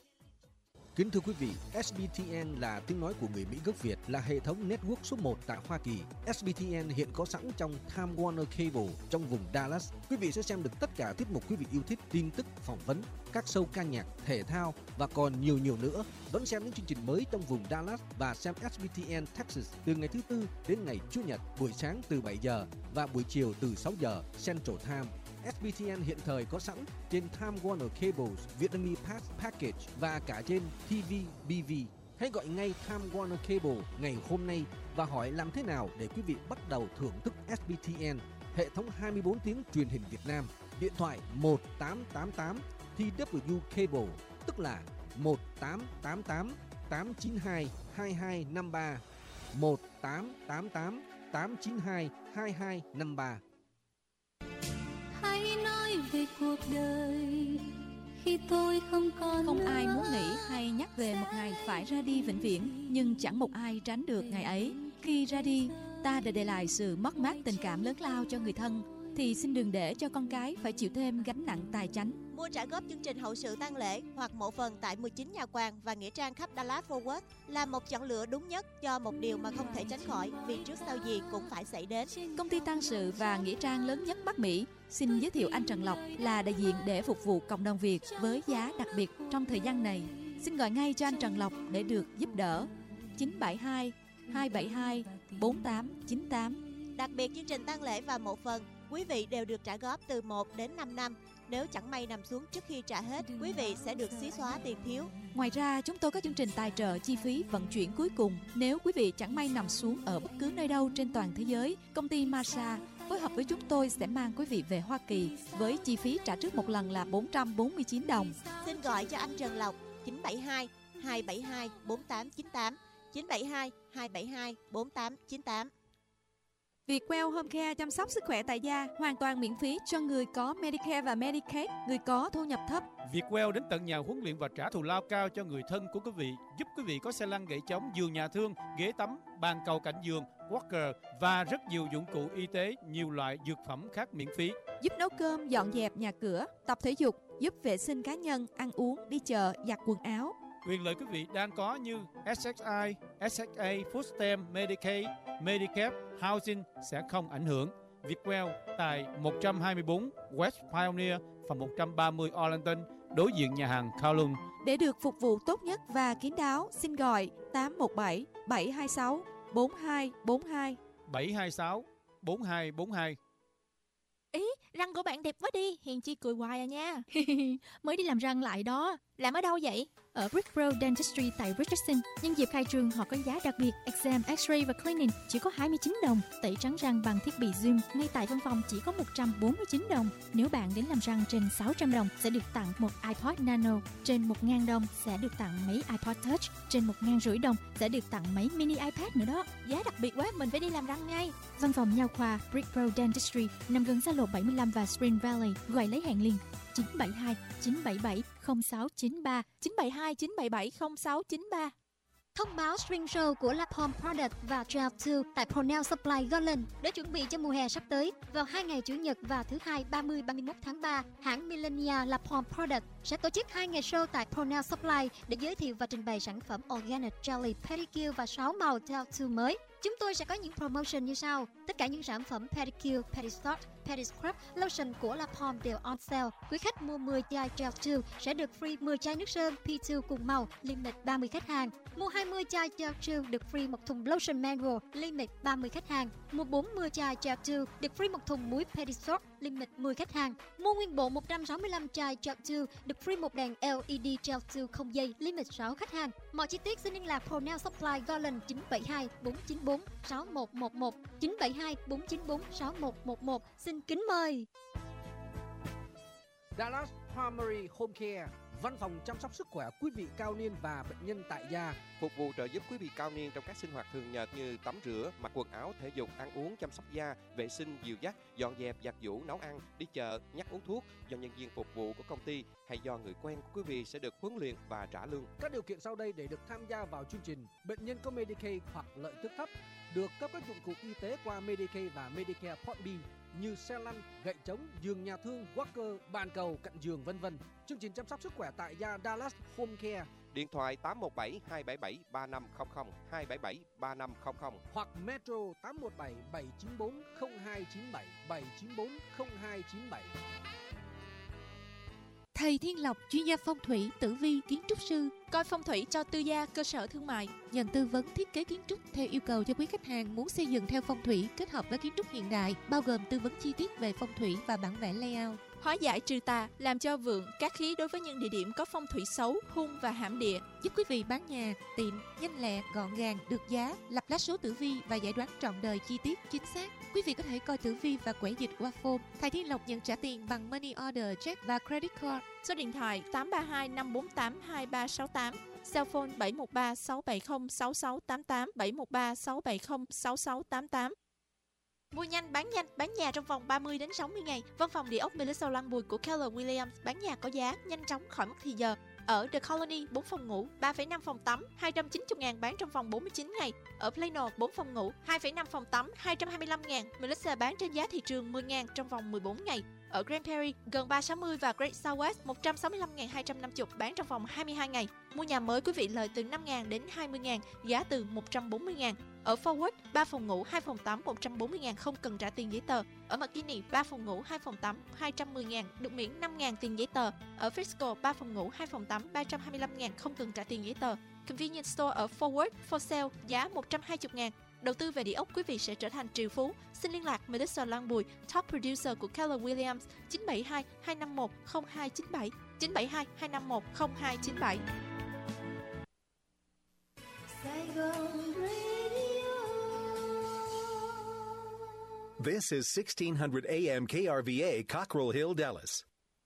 Kính thưa quý vị, ét bê tê en là tiếng nói của người Mỹ gốc Việt, là hệ thống network số một tại Hoa Kỳ. ét bê tê en hiện có sẵn trong Time Warner Cable trong vùng Dallas. Quý vị sẽ xem được tất cả tiết mục quý vị yêu thích, tin tức, phỏng vấn, các show ca nhạc, thể thao và còn nhiều nhiều nữa. Đón xem những chương trình mới trong vùng Dallas và xem ét bê tê en Texas từ ngày thứ Tư đến ngày Chủ nhật, buổi sáng từ bảy giờ và buổi chiều từ sáu giờ Central Time. ét bê tê en hiện thời có sẵn trên Time Warner Cables, Vietnamese Pass Package và cả trên tê vê bê vê. Hãy gọi ngay Time Warner Cable ngày hôm nay và hỏi làm thế nào để quý vị bắt đầu thưởng thức ét bê tê en, hệ thống hai mươi bốn tiếng truyền hình Việt Nam. Điện thoại một tám tám tám tê vê Cable, tức là một tám tám tám tám chín hai hai hai năm ba, một tám tám tám tám chín hai hai hai năm ba. Hãy nói về cuộc đời khi tôi không còn Không ai muốn nghĩ hay nhắc về một ngày phải ra đi vĩnh viễn, nhưng chẳng một ai tránh được ngày ấy. Khi ra đi, ta đã để lại sự mất mát tình cảm lớn lao cho người thân, thì xin đừng để cho con cái phải chịu thêm gánh nặng tài chánh. Mua trả góp chương trình hậu sự tang lễ hoặc mộ phần tại mười chín nhà quàng và nghĩa trang khắp Dallas Fort Worth là một chọn lựa đúng nhất cho một điều mà không thể tránh khỏi, vì trước sau gì cũng phải xảy đến. Công ty tang sự và nghĩa trang lớn nhất Bắc Mỹ xin giới thiệu anh Trần Lộc là đại diện để phục vụ cộng đồng Việt với giá đặc biệt trong thời gian này. Xin gọi ngay cho anh Trần Lộc để được giúp đỡ. chín bảy hai hai bảy hai bốn tám chín tám. Đặc biệt chương trình tang lễ và mộ phần, quý vị đều được trả góp từ một đến năm năm. Nếu chẳng may nằm xuống trước khi trả hết, quý vị sẽ được xí xóa tiền thiếu. Ngoài ra, chúng tôi có chương trình tài trợ chi phí vận chuyển cuối cùng. Nếu quý vị chẳng may nằm xuống ở bất cứ nơi đâu trên toàn thế giới, công ty Marsa phối hợp với chúng tôi sẽ mang quý vị về Hoa Kỳ với chi phí trả trước một lần là bốn trăm bốn mươi chín đồng. Xin gọi cho anh Trần Lộc chín bảy hai hai bảy hai bốn tám chín tám, chín bảy hai hai bảy hai bốn tám chín tám. Vietwell Home Care chăm sóc sức khỏe tại gia hoàn toàn miễn phí cho người có Medicare và Medicaid, người có thu nhập thấp. Vietwell đến tận nhà huấn luyện và trả thù lao cao cho người thân của quý vị, giúp quý vị có xe lăn gậy chống, giường nhà thương, ghế tắm, bàn cầu cạnh giường, walker và rất nhiều dụng cụ y tế, nhiều loại dược phẩm khác miễn phí. Giúp nấu cơm, dọn dẹp nhà cửa, tập thể dục, giúp vệ sinh cá nhân, ăn uống, đi chợ, giặt quần áo. Quyền lợi quý vị đang có như ét ét i, ét ét a, Food Stamp, Medicaid, Medicare, Housing sẽ không ảnh hưởng. Vietwell tại một trăm hai mươi bốn West Pioneer, phòng một trăm ba mươi Arlington, đối diện nhà hàng Kowloon. Để được phục vụ tốt nhất và kín đáo, xin gọi tám một bảy bảy hai sáu bốn hai bốn hai. bảy hai sáu bốn hai bốn hai. Ý, răng của bạn đẹp quá đi, Hiền Chi cười hoài à nha. Mới đi làm răng lại đó. Làm ở đâu vậy? Ở Brick Road Dentistry tại Richardson. Nhân dịp khai trương họ có giá đặc biệt, exam, x-ray và cleaning chỉ có hai mươi chín đồng. Tẩy trắng răng bằng thiết bị Zoom ngay tại văn phòng chỉ có một trăm bốn mươi chín đồng. Nếu bạn đến làm răng trên sáu trăm đồng sẽ được tặng một iPod Nano, trên một nghìn đồng sẽ được tặng máy iPod Touch, trên một nghìn rưỡi đồng sẽ được tặng máy mini iPad nữa đó. Giá đặc biệt quá, mình phải đi làm răng ngay. Văn phòng nha khoa Brick Road Dentistry nằm gần xa lộ bảy mươi lăm và Spring Valley. Gọi lấy hẹn liền chín bảy hai chín bảy bảy không sáu chín ba, chín bảy hai chín bảy bảy không sáu chín ba. Thông báo Spring Show của La Pomme Product và Gel hai tại Pronel Supply Garland để chuẩn bị cho mùa hè sắp tới. Vào hai ngày Chủ nhật và thứ Hai ba mươi ba mươi mốt tháng ba, hãng Millenia La Pomme Product sẽ tổ chức hai ngày show tại Pronel Supply để giới thiệu và trình bày sản phẩm Organic Jelly Pedicure và sáu màu Gel hai mới. Chúng tôi sẽ có những promotion như sau. Tất cả những sản phẩm Pedicure, Pedisort, Pediscrub, Lotion của La Pomme đều on sale. Quý khách mua mười chai Gel hai sẽ được free mười chai nước sơn P hai cùng màu, limit ba mươi khách hàng. Mua hai mươi chai Gel hai được free một thùng Lotion Mango, limit ba mươi khách hàng. Mua bốn mươi chai Gel hai được free một thùng muối Pedisort, limit mười khách hàng. Mua nguyên bộ một trăm sáu mươi lăm chai Gel hai được free một đèn lờ e đê Gel hai không dây, limit sáu khách hàng. Mọi chi tiết xin liên lạc Pronel Supply Garland chín bảy hai bốn chín bốn sáu một một một, chín bảy hai bốn chín bốn sáu một một một. Xin kính mời. Dallas Primary Home Care, văn phòng chăm sóc sức khỏe quý vị cao niên và bệnh nhân tại gia, phục vụ trợ giúp quý vị cao niên trong các sinh hoạt thường nhật như tắm rửa, mặc quần áo, thể dục, ăn uống, chăm sóc da, vệ sinh, dìu dắt, dọn dẹp, giặt giũ, nấu ăn, đi chợ, nhắc uống thuốc do nhân viên phục vụ của công ty hay do người quen của quý vị sẽ được huấn luyện và trả lương. Các điều kiện sau đây để được tham gia vào chương trình: bệnh nhân có Medicaid hoặc lợi tức thấp, được cấp các dụng cụ y tế qua Medicaid và Medicare Part B như xe lăn, gậy trống, giường nhà thương, walker, bàn cầu, cạnh giường, vân vân. Chương trình chăm sóc sức khỏe tại gia Dallas Home Care. Điện thoại tám một bảy hai bảy bảy ba năm không không, hai bảy bảy ba năm không không hoặc Metro tám một bảy bảy chín bốn không hai chín bảy, bảy chín bốn không hai chín bảy. Thầy Thiên Lộc, chuyên gia phong thủy, tử vi, kiến trúc sư, coi phong thủy cho tư gia, cơ sở thương mại, nhận tư vấn thiết kế kiến trúc theo yêu cầu cho quý khách hàng muốn xây dựng theo phong thủy kết hợp với kiến trúc hiện đại, bao gồm tư vấn chi tiết về phong thủy và bản vẽ layout. Hóa giải trừ tà, làm cho vượng, cát khí đối với những địa điểm có phong thủy xấu, hung và hãm địa, giúp quý vị bán nhà, tiệm, nhanh lẹ, gọn gàng, được giá, lập lá số tử vi và giải đoán trọn đời chi tiết, chính xác. Quý vị có thể coi tử vi và quẻ dịch qua phone. Thầy Thiên Lộc nhận trả tiền bằng money order, check và credit card. Số điện thoại tám ba hai năm bốn tám hai ba sáu tám, cell phone bảy một ba sáu bảy không sáu sáu tám tám, bảy một ba sáu bảy không sáu sáu tám tám. Mua nhanh, bán nhanh, bán nhà trong vòng ba mươi đến sáu mươi ngày. Văn phòng địa ốc Melissa Langbury của Keller Williams bán nhà có giá, nhanh chóng, khỏi mất thì giờ. Ở The Colony, bốn phòng ngủ, ba phẩy năm phòng tắm, hai trăm chín mươi ngàn bán trong vòng bốn mươi chín ngày. Ở Plano, bốn phòng ngủ, hai phẩy năm phòng tắm, hai trăm hai mươi lăm ngàn. Melissa bán trên giá thị trường mười ngàn trong vòng mười bốn ngày. Ở Grand Prairie, gần ba sáu mươi và Great Southwest, một trăm sáu mươi lăm nghìn hai trăm năm mươi bán trong vòng hai mươi hai ngày. Mua nhà mới quý vị lời từ năm ngàn đến hai mươi ngàn, giá từ một trăm bốn mươi ngàn. Ở Forward, ba phòng ngủ, hai phòng tắm, một trăm bốn mươi ngàn không cần trả tiền giấy tờ. Ở McKinney, ba phòng ngủ, hai phòng tắm, hai trăm mười ngàn, được miễn năm ngàn tiền giấy tờ. Ở Frisco, ba phòng ngủ, hai phòng tắm, ba trăm hai mươi lăm ngàn không cần trả tiền giấy tờ. Convenience Store ở Forward, for sale, giá một trăm hai mươi ngàn. Đầu tư về địa ốc quý vị sẽ trở thành triệu phú. Xin liên lạc Melissa Langbury, top producer của Keller Williams, chín bảy hai hai năm một không hai chín bảy, chín bảy hai hai năm một không hai chín bảy. This is sixteen hundred A M K R V A, Cockrell Hill, Dallas.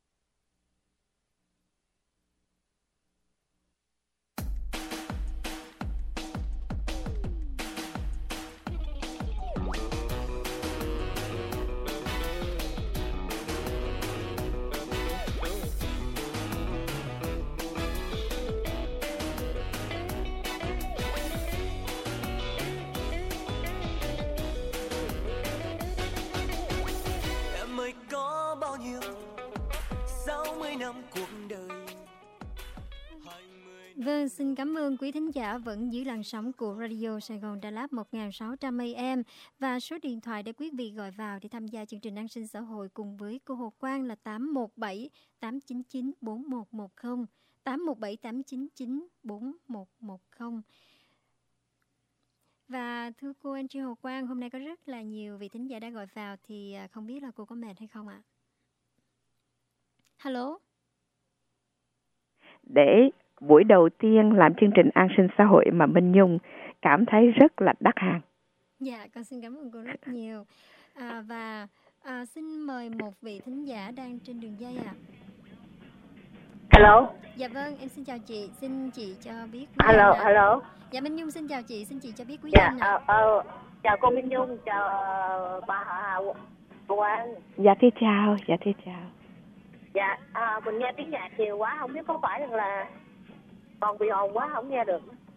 Vâng, xin cảm ơn quý thính giả vẫn giữ làn sóng của Radio Sài Gòn Đà Lạt một nghìn sáu trăm A M và số điện thoại để quý vị gọi vào để tham gia chương trình an sinh xã hội cùng với cô Hồ Quang là tám một bảy tám chín chín bốn một một không, tám một bảy tám chín chín bốn một một không. Và thưa cô anh chị Hồ Quang, hôm nay có rất là nhiều vị thính giả đã gọi vào thì không biết là cô có mệt hay không ạ? Hello. Để buổi đầu tiên làm chương trình an sinh xã hội mà Minh Nhung cảm thấy rất là đắt hàng. Dạ, con xin cảm ơn cô rất nhiều. À, và à, xin mời một vị thính giả đang trên đường dây ạ. À. Hello. Dạ vâng, em xin chào chị, xin chị cho biết. Hello, à. hello. Dạ Minh Nhung xin chào chị, xin chị cho biết quý dạ, danh ạ. À. Uh, uh, chào cô Minh Nhung, chào bà Hà Quang. Dạ thưa chào, dạ thưa chào. Dạ, à, mình nghe tiếng nhạc nhiều quá, không biết có phải rằng là còn bị ồn quá không nghe được.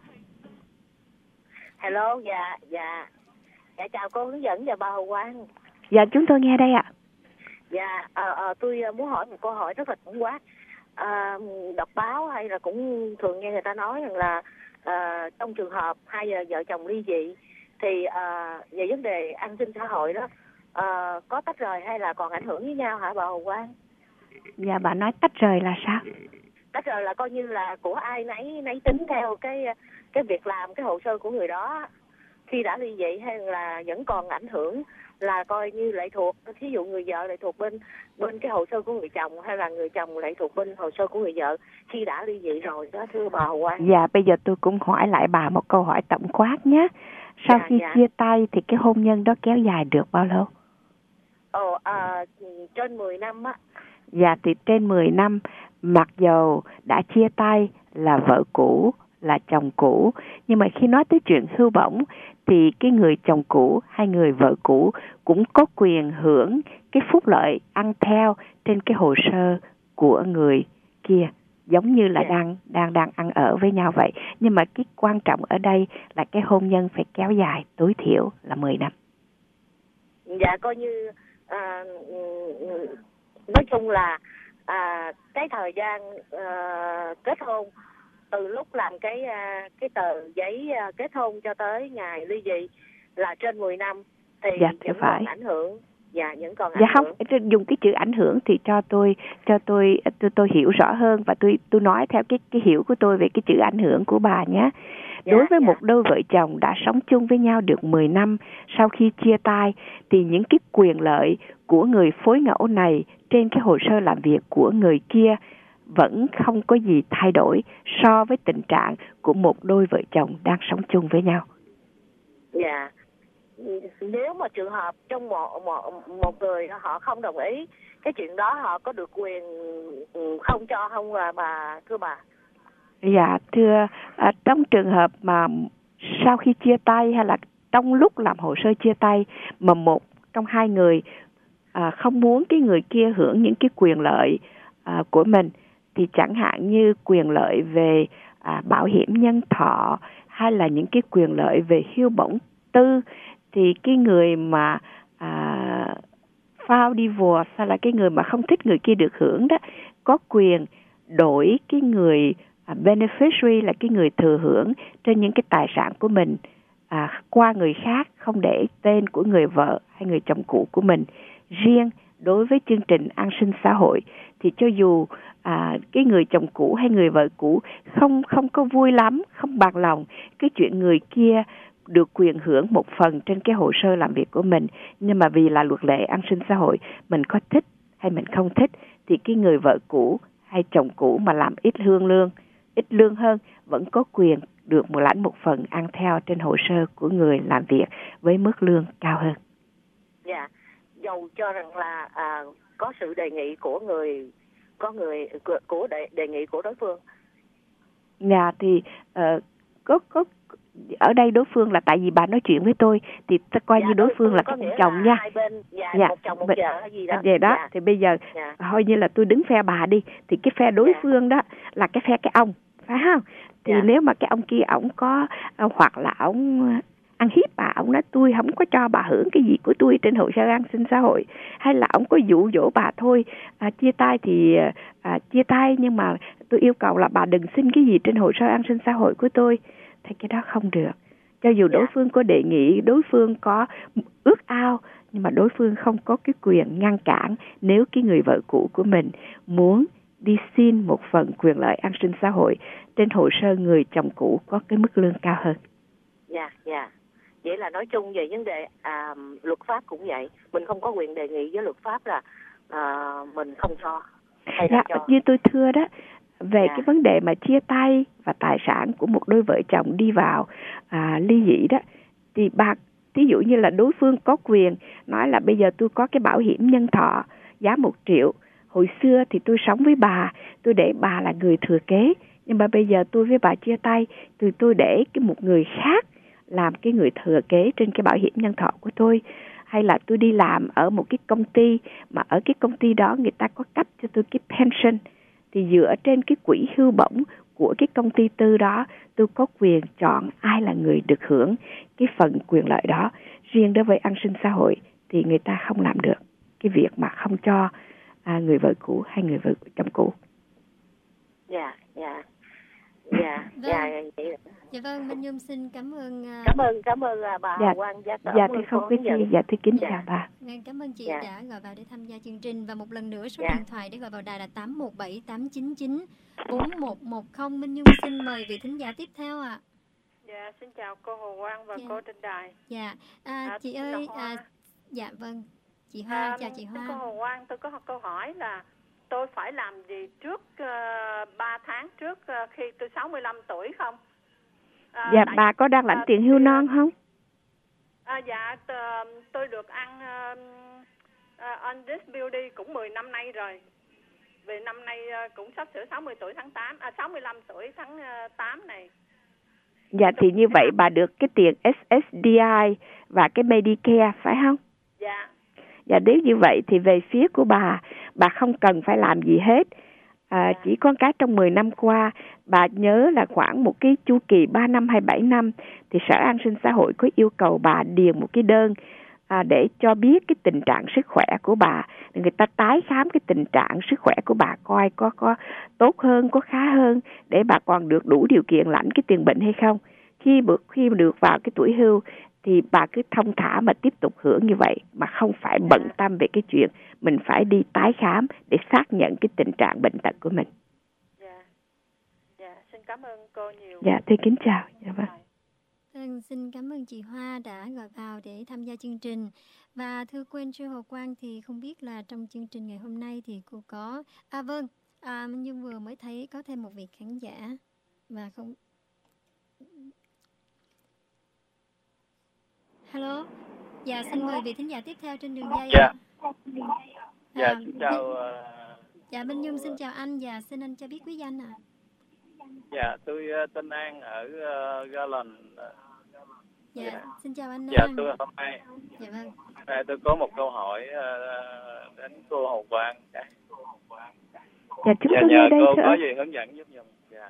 Hello, dạ, dạ. Dạ chào cô hướng dẫn và bà Hồ Quang. Dạ chúng tôi nghe đây ạ. Dạ, à, à, tôi muốn hỏi một câu hỏi rất là tổng quát. À, đọc báo hay là cũng thường nghe người ta nói rằng là à, trong trường hợp hai giờ vợ chồng ly dị thì à, về vấn đề an sinh xã hội đó à, có tách rời hay là còn ảnh hưởng với nhau hả bà Hồ Quang? Dạ bà nói tách rời là sao? Tách rời là coi như là của ai nấy nấy tính theo cái cái việc làm, cái hồ sơ của người đó khi đã ly dị, hay là vẫn còn ảnh hưởng là coi như lệ thuộc, ví dụ người vợ lệ thuộc bên bên cái hồ sơ của người chồng, hay là người chồng lệ thuộc bên hồ sơ của người vợ khi đã ly dị rồi đó thưa bà Hồ Quang. Dạ bây giờ tôi cũng hỏi lại bà một câu hỏi tổng quát nhé. Sau dạ, khi dạ. chia tay thì cái hôn nhân đó kéo dài được bao lâu? Ồ, à, trên mười năm á. Dạ thì trên mười năm, mặc dầu đã chia tay là vợ cũ, là chồng cũ, nhưng mà khi nói tới chuyện hưu bổng thì cái người chồng cũ hay người vợ cũ cũng có quyền hưởng cái phúc lợi ăn theo trên cái hồ sơ của người kia, giống như là yeah. đang đang đang ăn ở với nhau vậy. Nhưng mà cái quan trọng ở đây là cái hôn nhân phải kéo dài tối thiểu là mười năm. Dạ coi như à, nói chung là à, cái thời gian à, kết hôn từ lúc làm cái cái tờ giấy kết hôn cho tới ngày ly dị là trên mười năm thì dạ, vẫn phải. còn ảnh hưởng. Dạ vẫn còn ảnh dạ hưởng. Không, dùng cái chữ ảnh hưởng thì cho tôi cho tôi tôi tôi hiểu rõ hơn, và tôi tôi nói theo cái cái hiểu của tôi về cái chữ ảnh hưởng của bà nhé. Dạ, đối với dạ. một đôi vợ chồng đã sống chung với nhau được mười năm, sau khi chia tay thì những cái quyền lợi của người phối ngẫu này trên cái hồ sơ làm việc của người kia vẫn không có gì thay đổi so với tình trạng của một đôi vợ chồng đang sống chung với nhau. Dạ. Nếu mà trường hợp trong một, một, một người họ không đồng ý cái chuyện đó, họ có được quyền không cho không à, bà thưa bà? Dạ thưa, à, trong trường hợp mà sau khi chia tay hay là trong lúc làm hồ sơ chia tay mà một trong hai người à, không muốn cái người kia hưởng những cái quyền lợi à, của mình, thì chẳng hạn như quyền lợi về à, bảo hiểm nhân thọ hay là những cái quyền lợi về hưu bổng tư, thì cái người mà à, file divorce hay là cái người mà không thích người kia được hưởng đó có quyền đổi cái người à, beneficiary là cái người thừa hưởng trên những cái tài sản của mình à, qua người khác, không để tên của người vợ hay người chồng cũ của mình. Riêng đối với chương trình an sinh xã hội thì cho dù à, cái người chồng cũ hay người vợ cũ không không có vui lắm, không bạc lòng cái chuyện người kia được quyền hưởng một phần trên cái hồ sơ làm việc của mình, nhưng mà vì là luật lệ an sinh xã hội, mình có thích hay mình không thích thì cái người vợ cũ hay chồng cũ mà làm ít hương lương, ít lương hơn vẫn có quyền được một lãnh một phần ăn theo trên hồ sơ của người làm việc với mức lương cao hơn. Dạ, dầu cho rằng là à, có sự đề nghị của người có người của đề, đề nghị của đối phương. Dạ thì uh, có có ở đây đối phương là tại vì bà nói chuyện với tôi thì ta coi dạ, như đối, đối phương là cái chồng nha. Hai bên, dạ, dạ, một chồng một vợ hay gì đó. Vậy đó dạ. Thì bây giờ dạ. thôi như là tôi đứng phe bà đi, thì cái phe đối dạ. phương đó là cái phe cái ông, phải không? Thì dạ. nếu mà cái ông kia ổng có uh, hoặc là ổng ăn hiếp bà, ổng nói tôi không có cho bà hưởng cái gì của tôi trên hồ sơ an sinh xã hội, hay là ổng có dụ dỗ bà thôi à, chia tay thì à, chia tay nhưng mà tôi yêu cầu là bà đừng xin cái gì trên hồ sơ an sinh xã hội của tôi, thì cái đó không được. Cho dù đối phương có đề nghị, đối phương có ước ao, nhưng mà đối phương không có cái quyền ngăn cản nếu cái người vợ cũ của mình muốn đi xin một phần quyền lợi an sinh xã hội trên hồ sơ người chồng cũ có cái mức lương cao hơn. Dạ, dạ. Vậy là nói chung về vấn đề à, luật pháp cũng vậy. Mình không có quyền đề nghị với luật pháp là à, mình không cho. Hay dạ, cho. Như tôi thưa đó, về dạ. cái vấn đề mà chia tay và tài sản của một đôi vợ chồng đi vào à, ly dị đó, thì bà ví dụ như là đối phương có quyền nói là bây giờ tôi có cái bảo hiểm nhân thọ giá một triệu. Hồi xưa thì tôi sống với bà, tôi để bà là người thừa kế, nhưng mà bây giờ tôi với bà chia tay thì tôi để cái một người khác làm cái người thừa kế trên cái bảo hiểm nhân thọ của tôi. Hay hay là tôi đi làm ở một cái công ty mà ở cái công ty đó người ta có cấp cho tôi cái pension, thì dựa trên cái quỹ hưu bổng của cái công ty tư đó, tôi có quyền chọn ai là người được hưởng cái phần quyền lợi đó. Riêng đối với an sinh xã hội thì người ta không làm được cái việc mà không cho à, người vợ cũ hay người vợ chồng cũ. Dạ, dạ, dạ, dạ, vậy là- Dạ vâng, Minh Nhung xin cảm ơn. uh, cảm ơn cảm ơn uh, bà Dạ, Hồng Quang và cảm dạ ơn thì không cô quý hướng chi, dẫn. dạ tôi kính Dạ. chào bà. Vâng, cảm ơn chị Dạ. đã gọi vào để tham gia chương trình. Và một lần nữa số Dạ. điện thoại để gọi vào đài là tám một bảy tám chín chín bốn một một không. Minh Nhung xin mời vị thính giả tiếp theo ạ. Dạ, xin chào cô Hồ Quang và Dạ. cô trên đài. Dạ, à, À, chị tôi là ơi, Hoa. à, dạ vâng, chị Hoa, À, chào chị thưa Hoa. cô Hồ Quang, tôi có một câu hỏi là tôi phải làm gì trước uh, ba tháng trước uh, khi tôi sáu mươi lăm tuổi không? À, Dạ, tại- bà có đang lãnh tiền hưu non không? À, dạ, t- tôi được ăn uh, uh, on disability cũng mười năm nay rồi. Vì năm nay uh, cũng sắp sửa sáu mươi tuổi tháng tám, à sáu mươi lăm tuổi tháng uh, tám này. Dạ thì như vậy bà được cái tiền ét ét đê i và cái Medicare phải không? Dạ. Dạ nếu như vậy thì về phía của bà, bà không cần phải làm gì hết. À, chỉ có cái trong mười năm qua, bà nhớ là khoảng một cái chu kỳ ba năm hay bảy năm thì Sở An sinh xã hội có yêu cầu bà điền một cái đơn à, để cho biết cái tình trạng sức khỏe của bà. Người ta tái khám cái tình trạng sức khỏe của bà coi có có tốt hơn, có khá hơn để bà còn được đủ điều kiện lãnh cái tiền bệnh hay không. Khi được khi mà được vào cái tuổi hưu thì bà cứ thông thả mà tiếp tục hưởng như vậy mà không phải bận tâm về cái chuyện mình phải đi tái khám để xác nhận cái tình trạng bệnh tật của mình. Dạ. Dạ, xin cảm ơn cô nhiều. Dạ, tôi kính chào. Dạ vâng. Vâng, xin cảm ơn chị Hoa đã gọi vào để tham gia chương trình. Và thưa quên sư Hồ Quang thì không biết là trong chương trình ngày hôm nay thì cô có... À vâng, à, Minh Nhung vừa mới thấy có thêm một vị khán giả và không... Hello. Dạ, xin mời vị thính giả tiếp theo trên đường dây. Dạ. ạ. Dạ, À, xin chào. Minh- ờ, Dạ, Minh Nhung xin chào anh và xin anh cho biết quý danh ạ. Dạ, tôi ờ, tên An ở uh, Garland. Dạ, xin chào anh Dạ, An. tôi hôm nay, Dạ vâng. nay tôi có một câu hỏi ờ, đến cô Hồng Quang. Dạ, Dạ, chúng dạ tôi nhờ nghe đây cô thưa. có gì hướng dẫn giúp giùm. Dạ.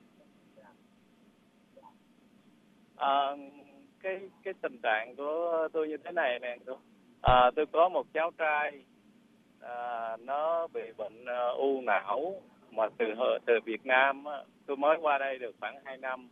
Ờ, cái cái tình trạng của tôi như thế này nè cô. Ờ, tôi có một cháu trai, à, nó bị bệnh uh, u não mà từ từ Việt Nam á, tôi mới qua đây được khoảng hai năm.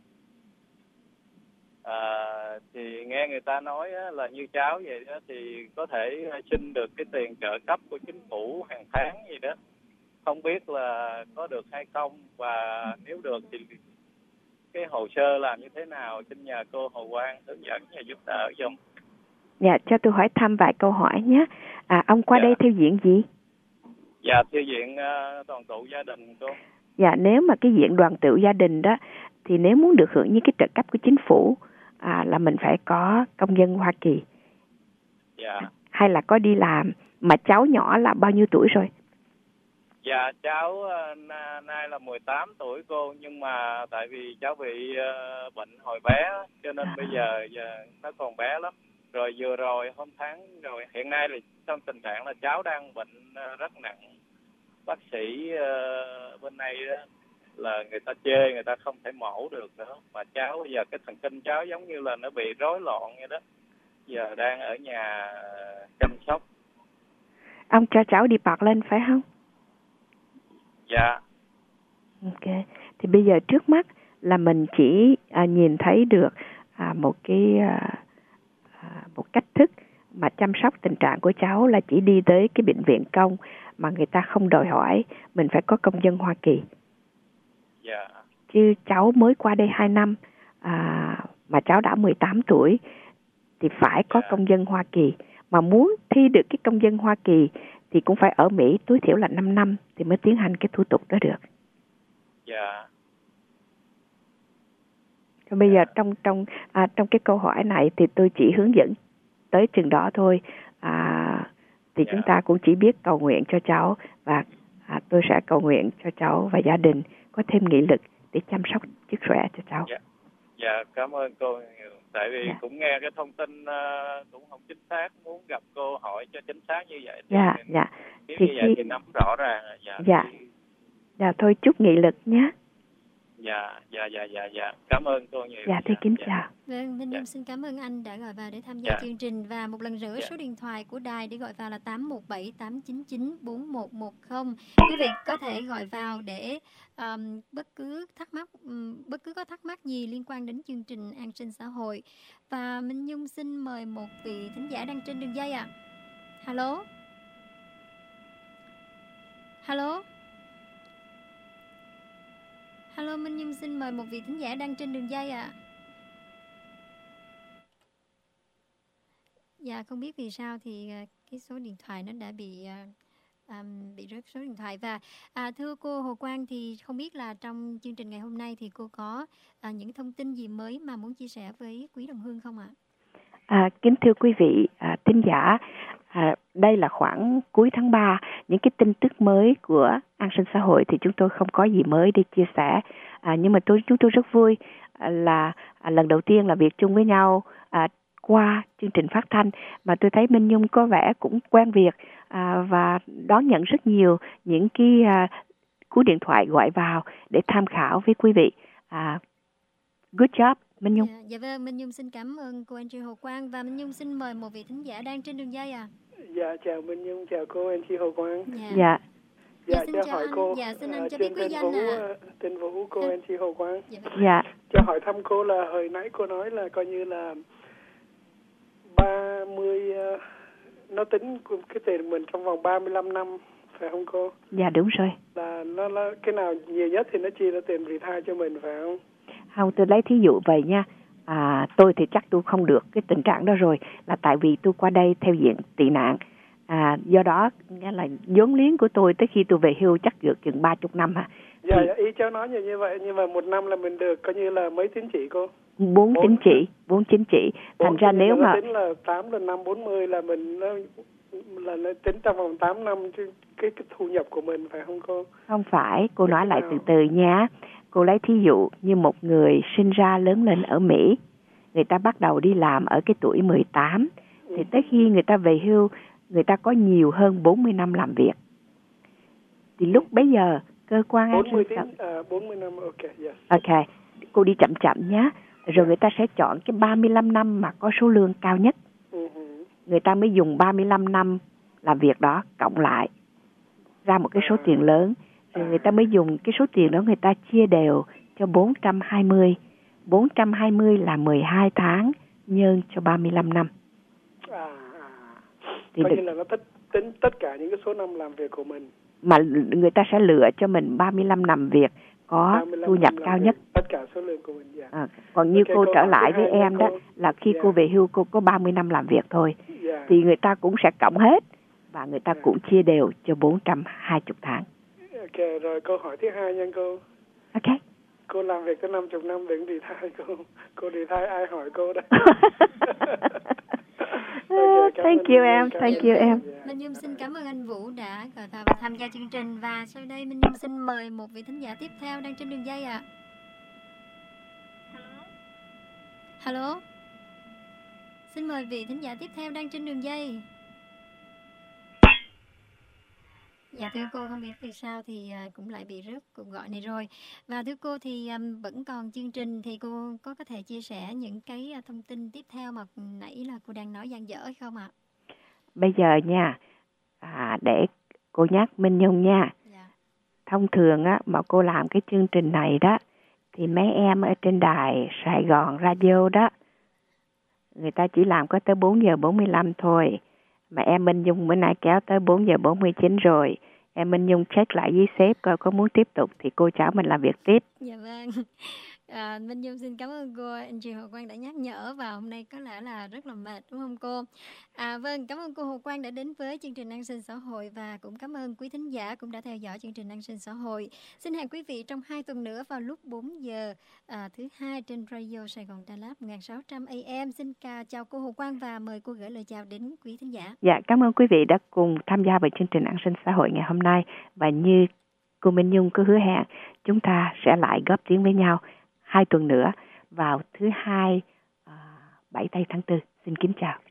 À, thì nghe người ta nói á, là như cháu vậy đó thì có thể xin được cái tiền trợ cấp của chính phủ hàng tháng gì đó. Không biết là có được hay không, và nếu được thì cái hồ sơ làm như thế nào, xin nhờ cô Hồ Quang hướng dẫn và giúp đỡ giùm. Dạ, cho tôi hỏi thăm vài câu hỏi nhé. À, ông qua Dạ. đây theo diện gì? Dạ, theo diện uh, đoàn tụ gia đình cô. Dạ, nếu mà cái diện đoàn tụ gia đình đó thì nếu muốn được hưởng những cái trợ cấp của chính phủ à, là mình phải có công dân Hoa Kỳ Dạ. hay là có đi làm. Mà cháu nhỏ là bao nhiêu tuổi rồi? Dạ, cháu uh, na, nay là mười tám tuổi cô, nhưng mà tại vì cháu bị uh, bệnh hồi bé cho nên bây giờ giờ nó còn bé lắm. Rồi vừa rồi hôm tháng rồi hiện nay là trong tình trạng là cháu đang bệnh uh, rất nặng. Bác sĩ uh, bên đây đó là người ta chê, người ta không thể mổ được nữa, mà cháu bây giờ cái thần kinh cháu giống như là nó bị rối loạn vậy đó. Giờ đang ở nhà uh, chăm sóc. Ông cho cháu đi bạc lên phải không? Dạ. Ok. Thì bây giờ trước mắt là mình chỉ à, nhìn thấy được à, một cái à, à, một cách thức mà chăm sóc tình trạng của cháu là chỉ đi tới cái bệnh viện công mà người ta không đòi hỏi mình phải có công dân Hoa Kỳ. Dạ. Chứ cháu mới qua đây hai năm à, mà cháu đã mười tám tuổi thì phải có công dân Hoa Kỳ. Mà muốn thi được cái công dân Hoa Kỳ thì cũng phải ở Mỹ tối thiểu là năm năm thì mới tiến hành cái thủ tục đó được. Dạ. Còn bây giờ trong trong à, trong cái câu hỏi này thì tôi chỉ hướng dẫn tới chừng đó thôi. À, thì Dạ. chúng ta cũng chỉ biết cầu nguyện cho cháu và à, tôi sẽ cầu nguyện cho cháu và gia đình có thêm nghị lực để chăm sóc sức khỏe cho cháu. Dạ. Dạ, dạ cảm ơn cô nhiều. Tại vì Dạ. cũng nghe cái thông tin uh, cũng không chính xác, muốn gặp cô hỏi cho chính xác như vậy. Thì Dạ, dạ. Nếu Thì như vậy khi- thì nắm rõ ràng. Dạ. Dạ. Dạ thôi chúc nghị lực nhé. Dạ, dạ, dạ, dạ, dạ. Cảm ơn cô nhiều. Dạ thưa kính chào. Vâng, Minh Nhung xin cảm ơn anh đã gọi vào để tham gia Dạ. chương trình, và một lần nữa Dạ. số điện thoại của đài để gọi vào là tám một bảy tám chín chín bốn một một không. Quý vị có thể gọi vào để um, bất cứ thắc mắc um, bất cứ có thắc mắc gì liên quan đến chương trình an sinh xã hội. Và Minh Nhung xin mời một vị thính giả đang trên đường dây ạ. À. Hello. Hello. Hello, Minh Nhung xin mời một vị thính giả đang trên đường dây ạ. À. Dạ, không biết vì sao thì uh, cái số điện thoại nó đã bị uh, um, bị rớt số điện thoại. Và à, thưa cô Hồ Quang, thì không biết là trong chương trình ngày hôm nay thì cô có uh, những thông tin gì mới mà muốn chia sẻ với quý đồng hương không ạ? À, kính thưa quý vị à, thính giả, à, đây là khoảng cuối tháng ba, những cái tin tức mới của an sinh xã hội thì chúng tôi không có gì mới để chia sẻ. À, nhưng mà tôi chúng tôi rất vui à, là à, lần đầu tiên là việc chung với nhau à, qua chương trình phát thanh, mà tôi thấy Minh Nhung có vẻ cũng quen việc à, và đón nhận rất nhiều những cái à, cú điện thoại gọi vào để tham khảo với quý vị. À, good job Minh Nhung. Dạ, dạ vâng, Minh Nhung xin cảm ơn cô Angie Hồ Quang, và Minh Nhung xin mời một vị thính giả đang trên đường dây ạ. À. Dạ chào Minh Nhung, chào cô Angie Hồ Quang. Dạ. Dạ. Dạ, Dạ, xin cho chào hỏi anh. cô. Dạ, xin anh à, cho trên biết quý tên danh Vũ, ạ. à, tên Vũ, cô Angie Hồ Quang. Dạ. Dạ. Cho hỏi thăm cô là hồi nãy cô nói là coi như là ba mươi uh, nó tính cái tiền mình trong vòng ba mươi lăm năm, phải không cô? Dạ đúng rồi. Là nó là cái nào nhiều nhất thì nó chia ra tiền retire cho mình, phải không? Không, tôi lấy thí dụ vậy nha. À, tôi thì chắc tôi không được cái tình trạng đó rồi, là tại vì tôi qua đây theo diện tị nạn. À, do đó nghĩa là vốn liếng của tôi tới khi tôi về hưu chắc được chừng ba chục năm hả? Dạ, thì... dạ ý cháu nói như vậy, nhưng mà một năm là mình được coi như là mấy tín chỉ cô? Bốn tín chỉ, bốn tín chỉ. Thành ra nếu mà tính là tám lần năm bốn mươi là mình nó là nó tính trong vòng tám năm cái cái thu nhập của mình, phải không cô? Không phải, cô nói lại từ từ nha. Cô lấy thí dụ như một người sinh ra lớn lên ở Mỹ, người ta bắt đầu đi làm ở cái tuổi mười tám, thì tới khi người ta về hưu, người ta có nhiều hơn bốn mươi năm làm việc. Thì lúc bấy giờ cơ quan an sinh xã hội bốn mươi năm, ok, yes. Ok, cô đi chậm chậm nhé. Rồi người ta sẽ chọn cái ba mươi lăm năm mà có số lương cao nhất. Uh-huh. Người ta mới dùng ba mươi lăm năm làm việc đó cộng lại ra một cái số uh-huh. tiền lớn. Rồi người ta mới dùng cái số tiền đó người ta chia đều cho bốn trăm hai mươi. bốn trăm hai mươi là mười hai tháng nhân cho ba mươi lăm năm. À, à. Thì coi như là nó tất, tính tất cả những cái số năm làm việc của mình. Mà người ta sẽ lựa cho mình ba mươi lăm năm việc có thu nhập cao nhất. Tất cả số lương của mình, dạ. À, còn như okay, cô, cô trở lại với em cô... đó là khi yeah. cô về hưu cô có ba mươi năm làm việc thôi. Yeah. Thì người ta cũng sẽ cộng hết và người ta yeah. cũng chia đều cho bốn trăm hai mươi tháng. Ok, rồi câu hỏi thứ hai nha cô. Ok. Cô làm việc tới năm mươi năm đừng đi thai cô. Cô đi thai ai hỏi cô đấy. Okay, thank you em, thank you em. Minh Nhung xin cảm ơn anh Vũ đã gọi vào và tham gia chương trình, và sau đây Minh Nhung xin mời một vị thính giả tiếp theo đang trên đường dây ạ. À. Hello. Hello. Xin mời vị thính giả tiếp theo đang trên đường dây. Dạ thưa cô, không biết vì sao thì cũng lại bị rớt cuộc gọi này rồi. Và thưa cô thì um, vẫn còn chương trình, thì cô có có thể chia sẻ những cái thông tin tiếp theo mà nãy là cô đang nói dang dở hay không ạ? Bây giờ nha, à, để cô nhắc Minh Nhung nha. Dạ. Thông thường á mà cô làm cái chương trình này đó thì mấy em ở trên đài Sài Gòn Radio đó, người ta chỉ làm có tới bốn giờ bốn mươi lăm thôi. Mà em Minh Nhung bữa nay kéo tới bốn giờ bốn mươi chín rồi. Em Minh Nhung check lại với sếp coi có muốn tiếp tục thì cô cháu mình làm việc tiếp. Dạ vâng. À, Minh Nhung xin cảm ơn cô Angie Hồ Quang đã nhắc nhở, và hôm nay có lẽ là rất là mệt đúng không cô? À, vâng, cảm ơn cô Hồ Quang đã đến với chương trình An sinh xã hội, và cũng cảm ơn quý thính giả cũng đã theo dõi chương trình An sinh xã hội. Xin hẹn quý vị trong hai tuần nữa vào lúc bốn giờ à, thứ hai trên Radio Sài Gòn Đà Lạt một nghìn sáu trăm A M. Xin chào cô Hồ Quang và mời cô gửi lời chào đến quý thính giả. Dạ, cảm ơn quý vị đã cùng tham gia vào chương trình An sinh xã hội ngày hôm nay, và như cô Minh Nhung có hứa hẹn, chúng ta sẽ lại góp tiếng với nhau hai tuần nữa. vào thứ hai à, bảy tây tháng tư. Xin kính chào.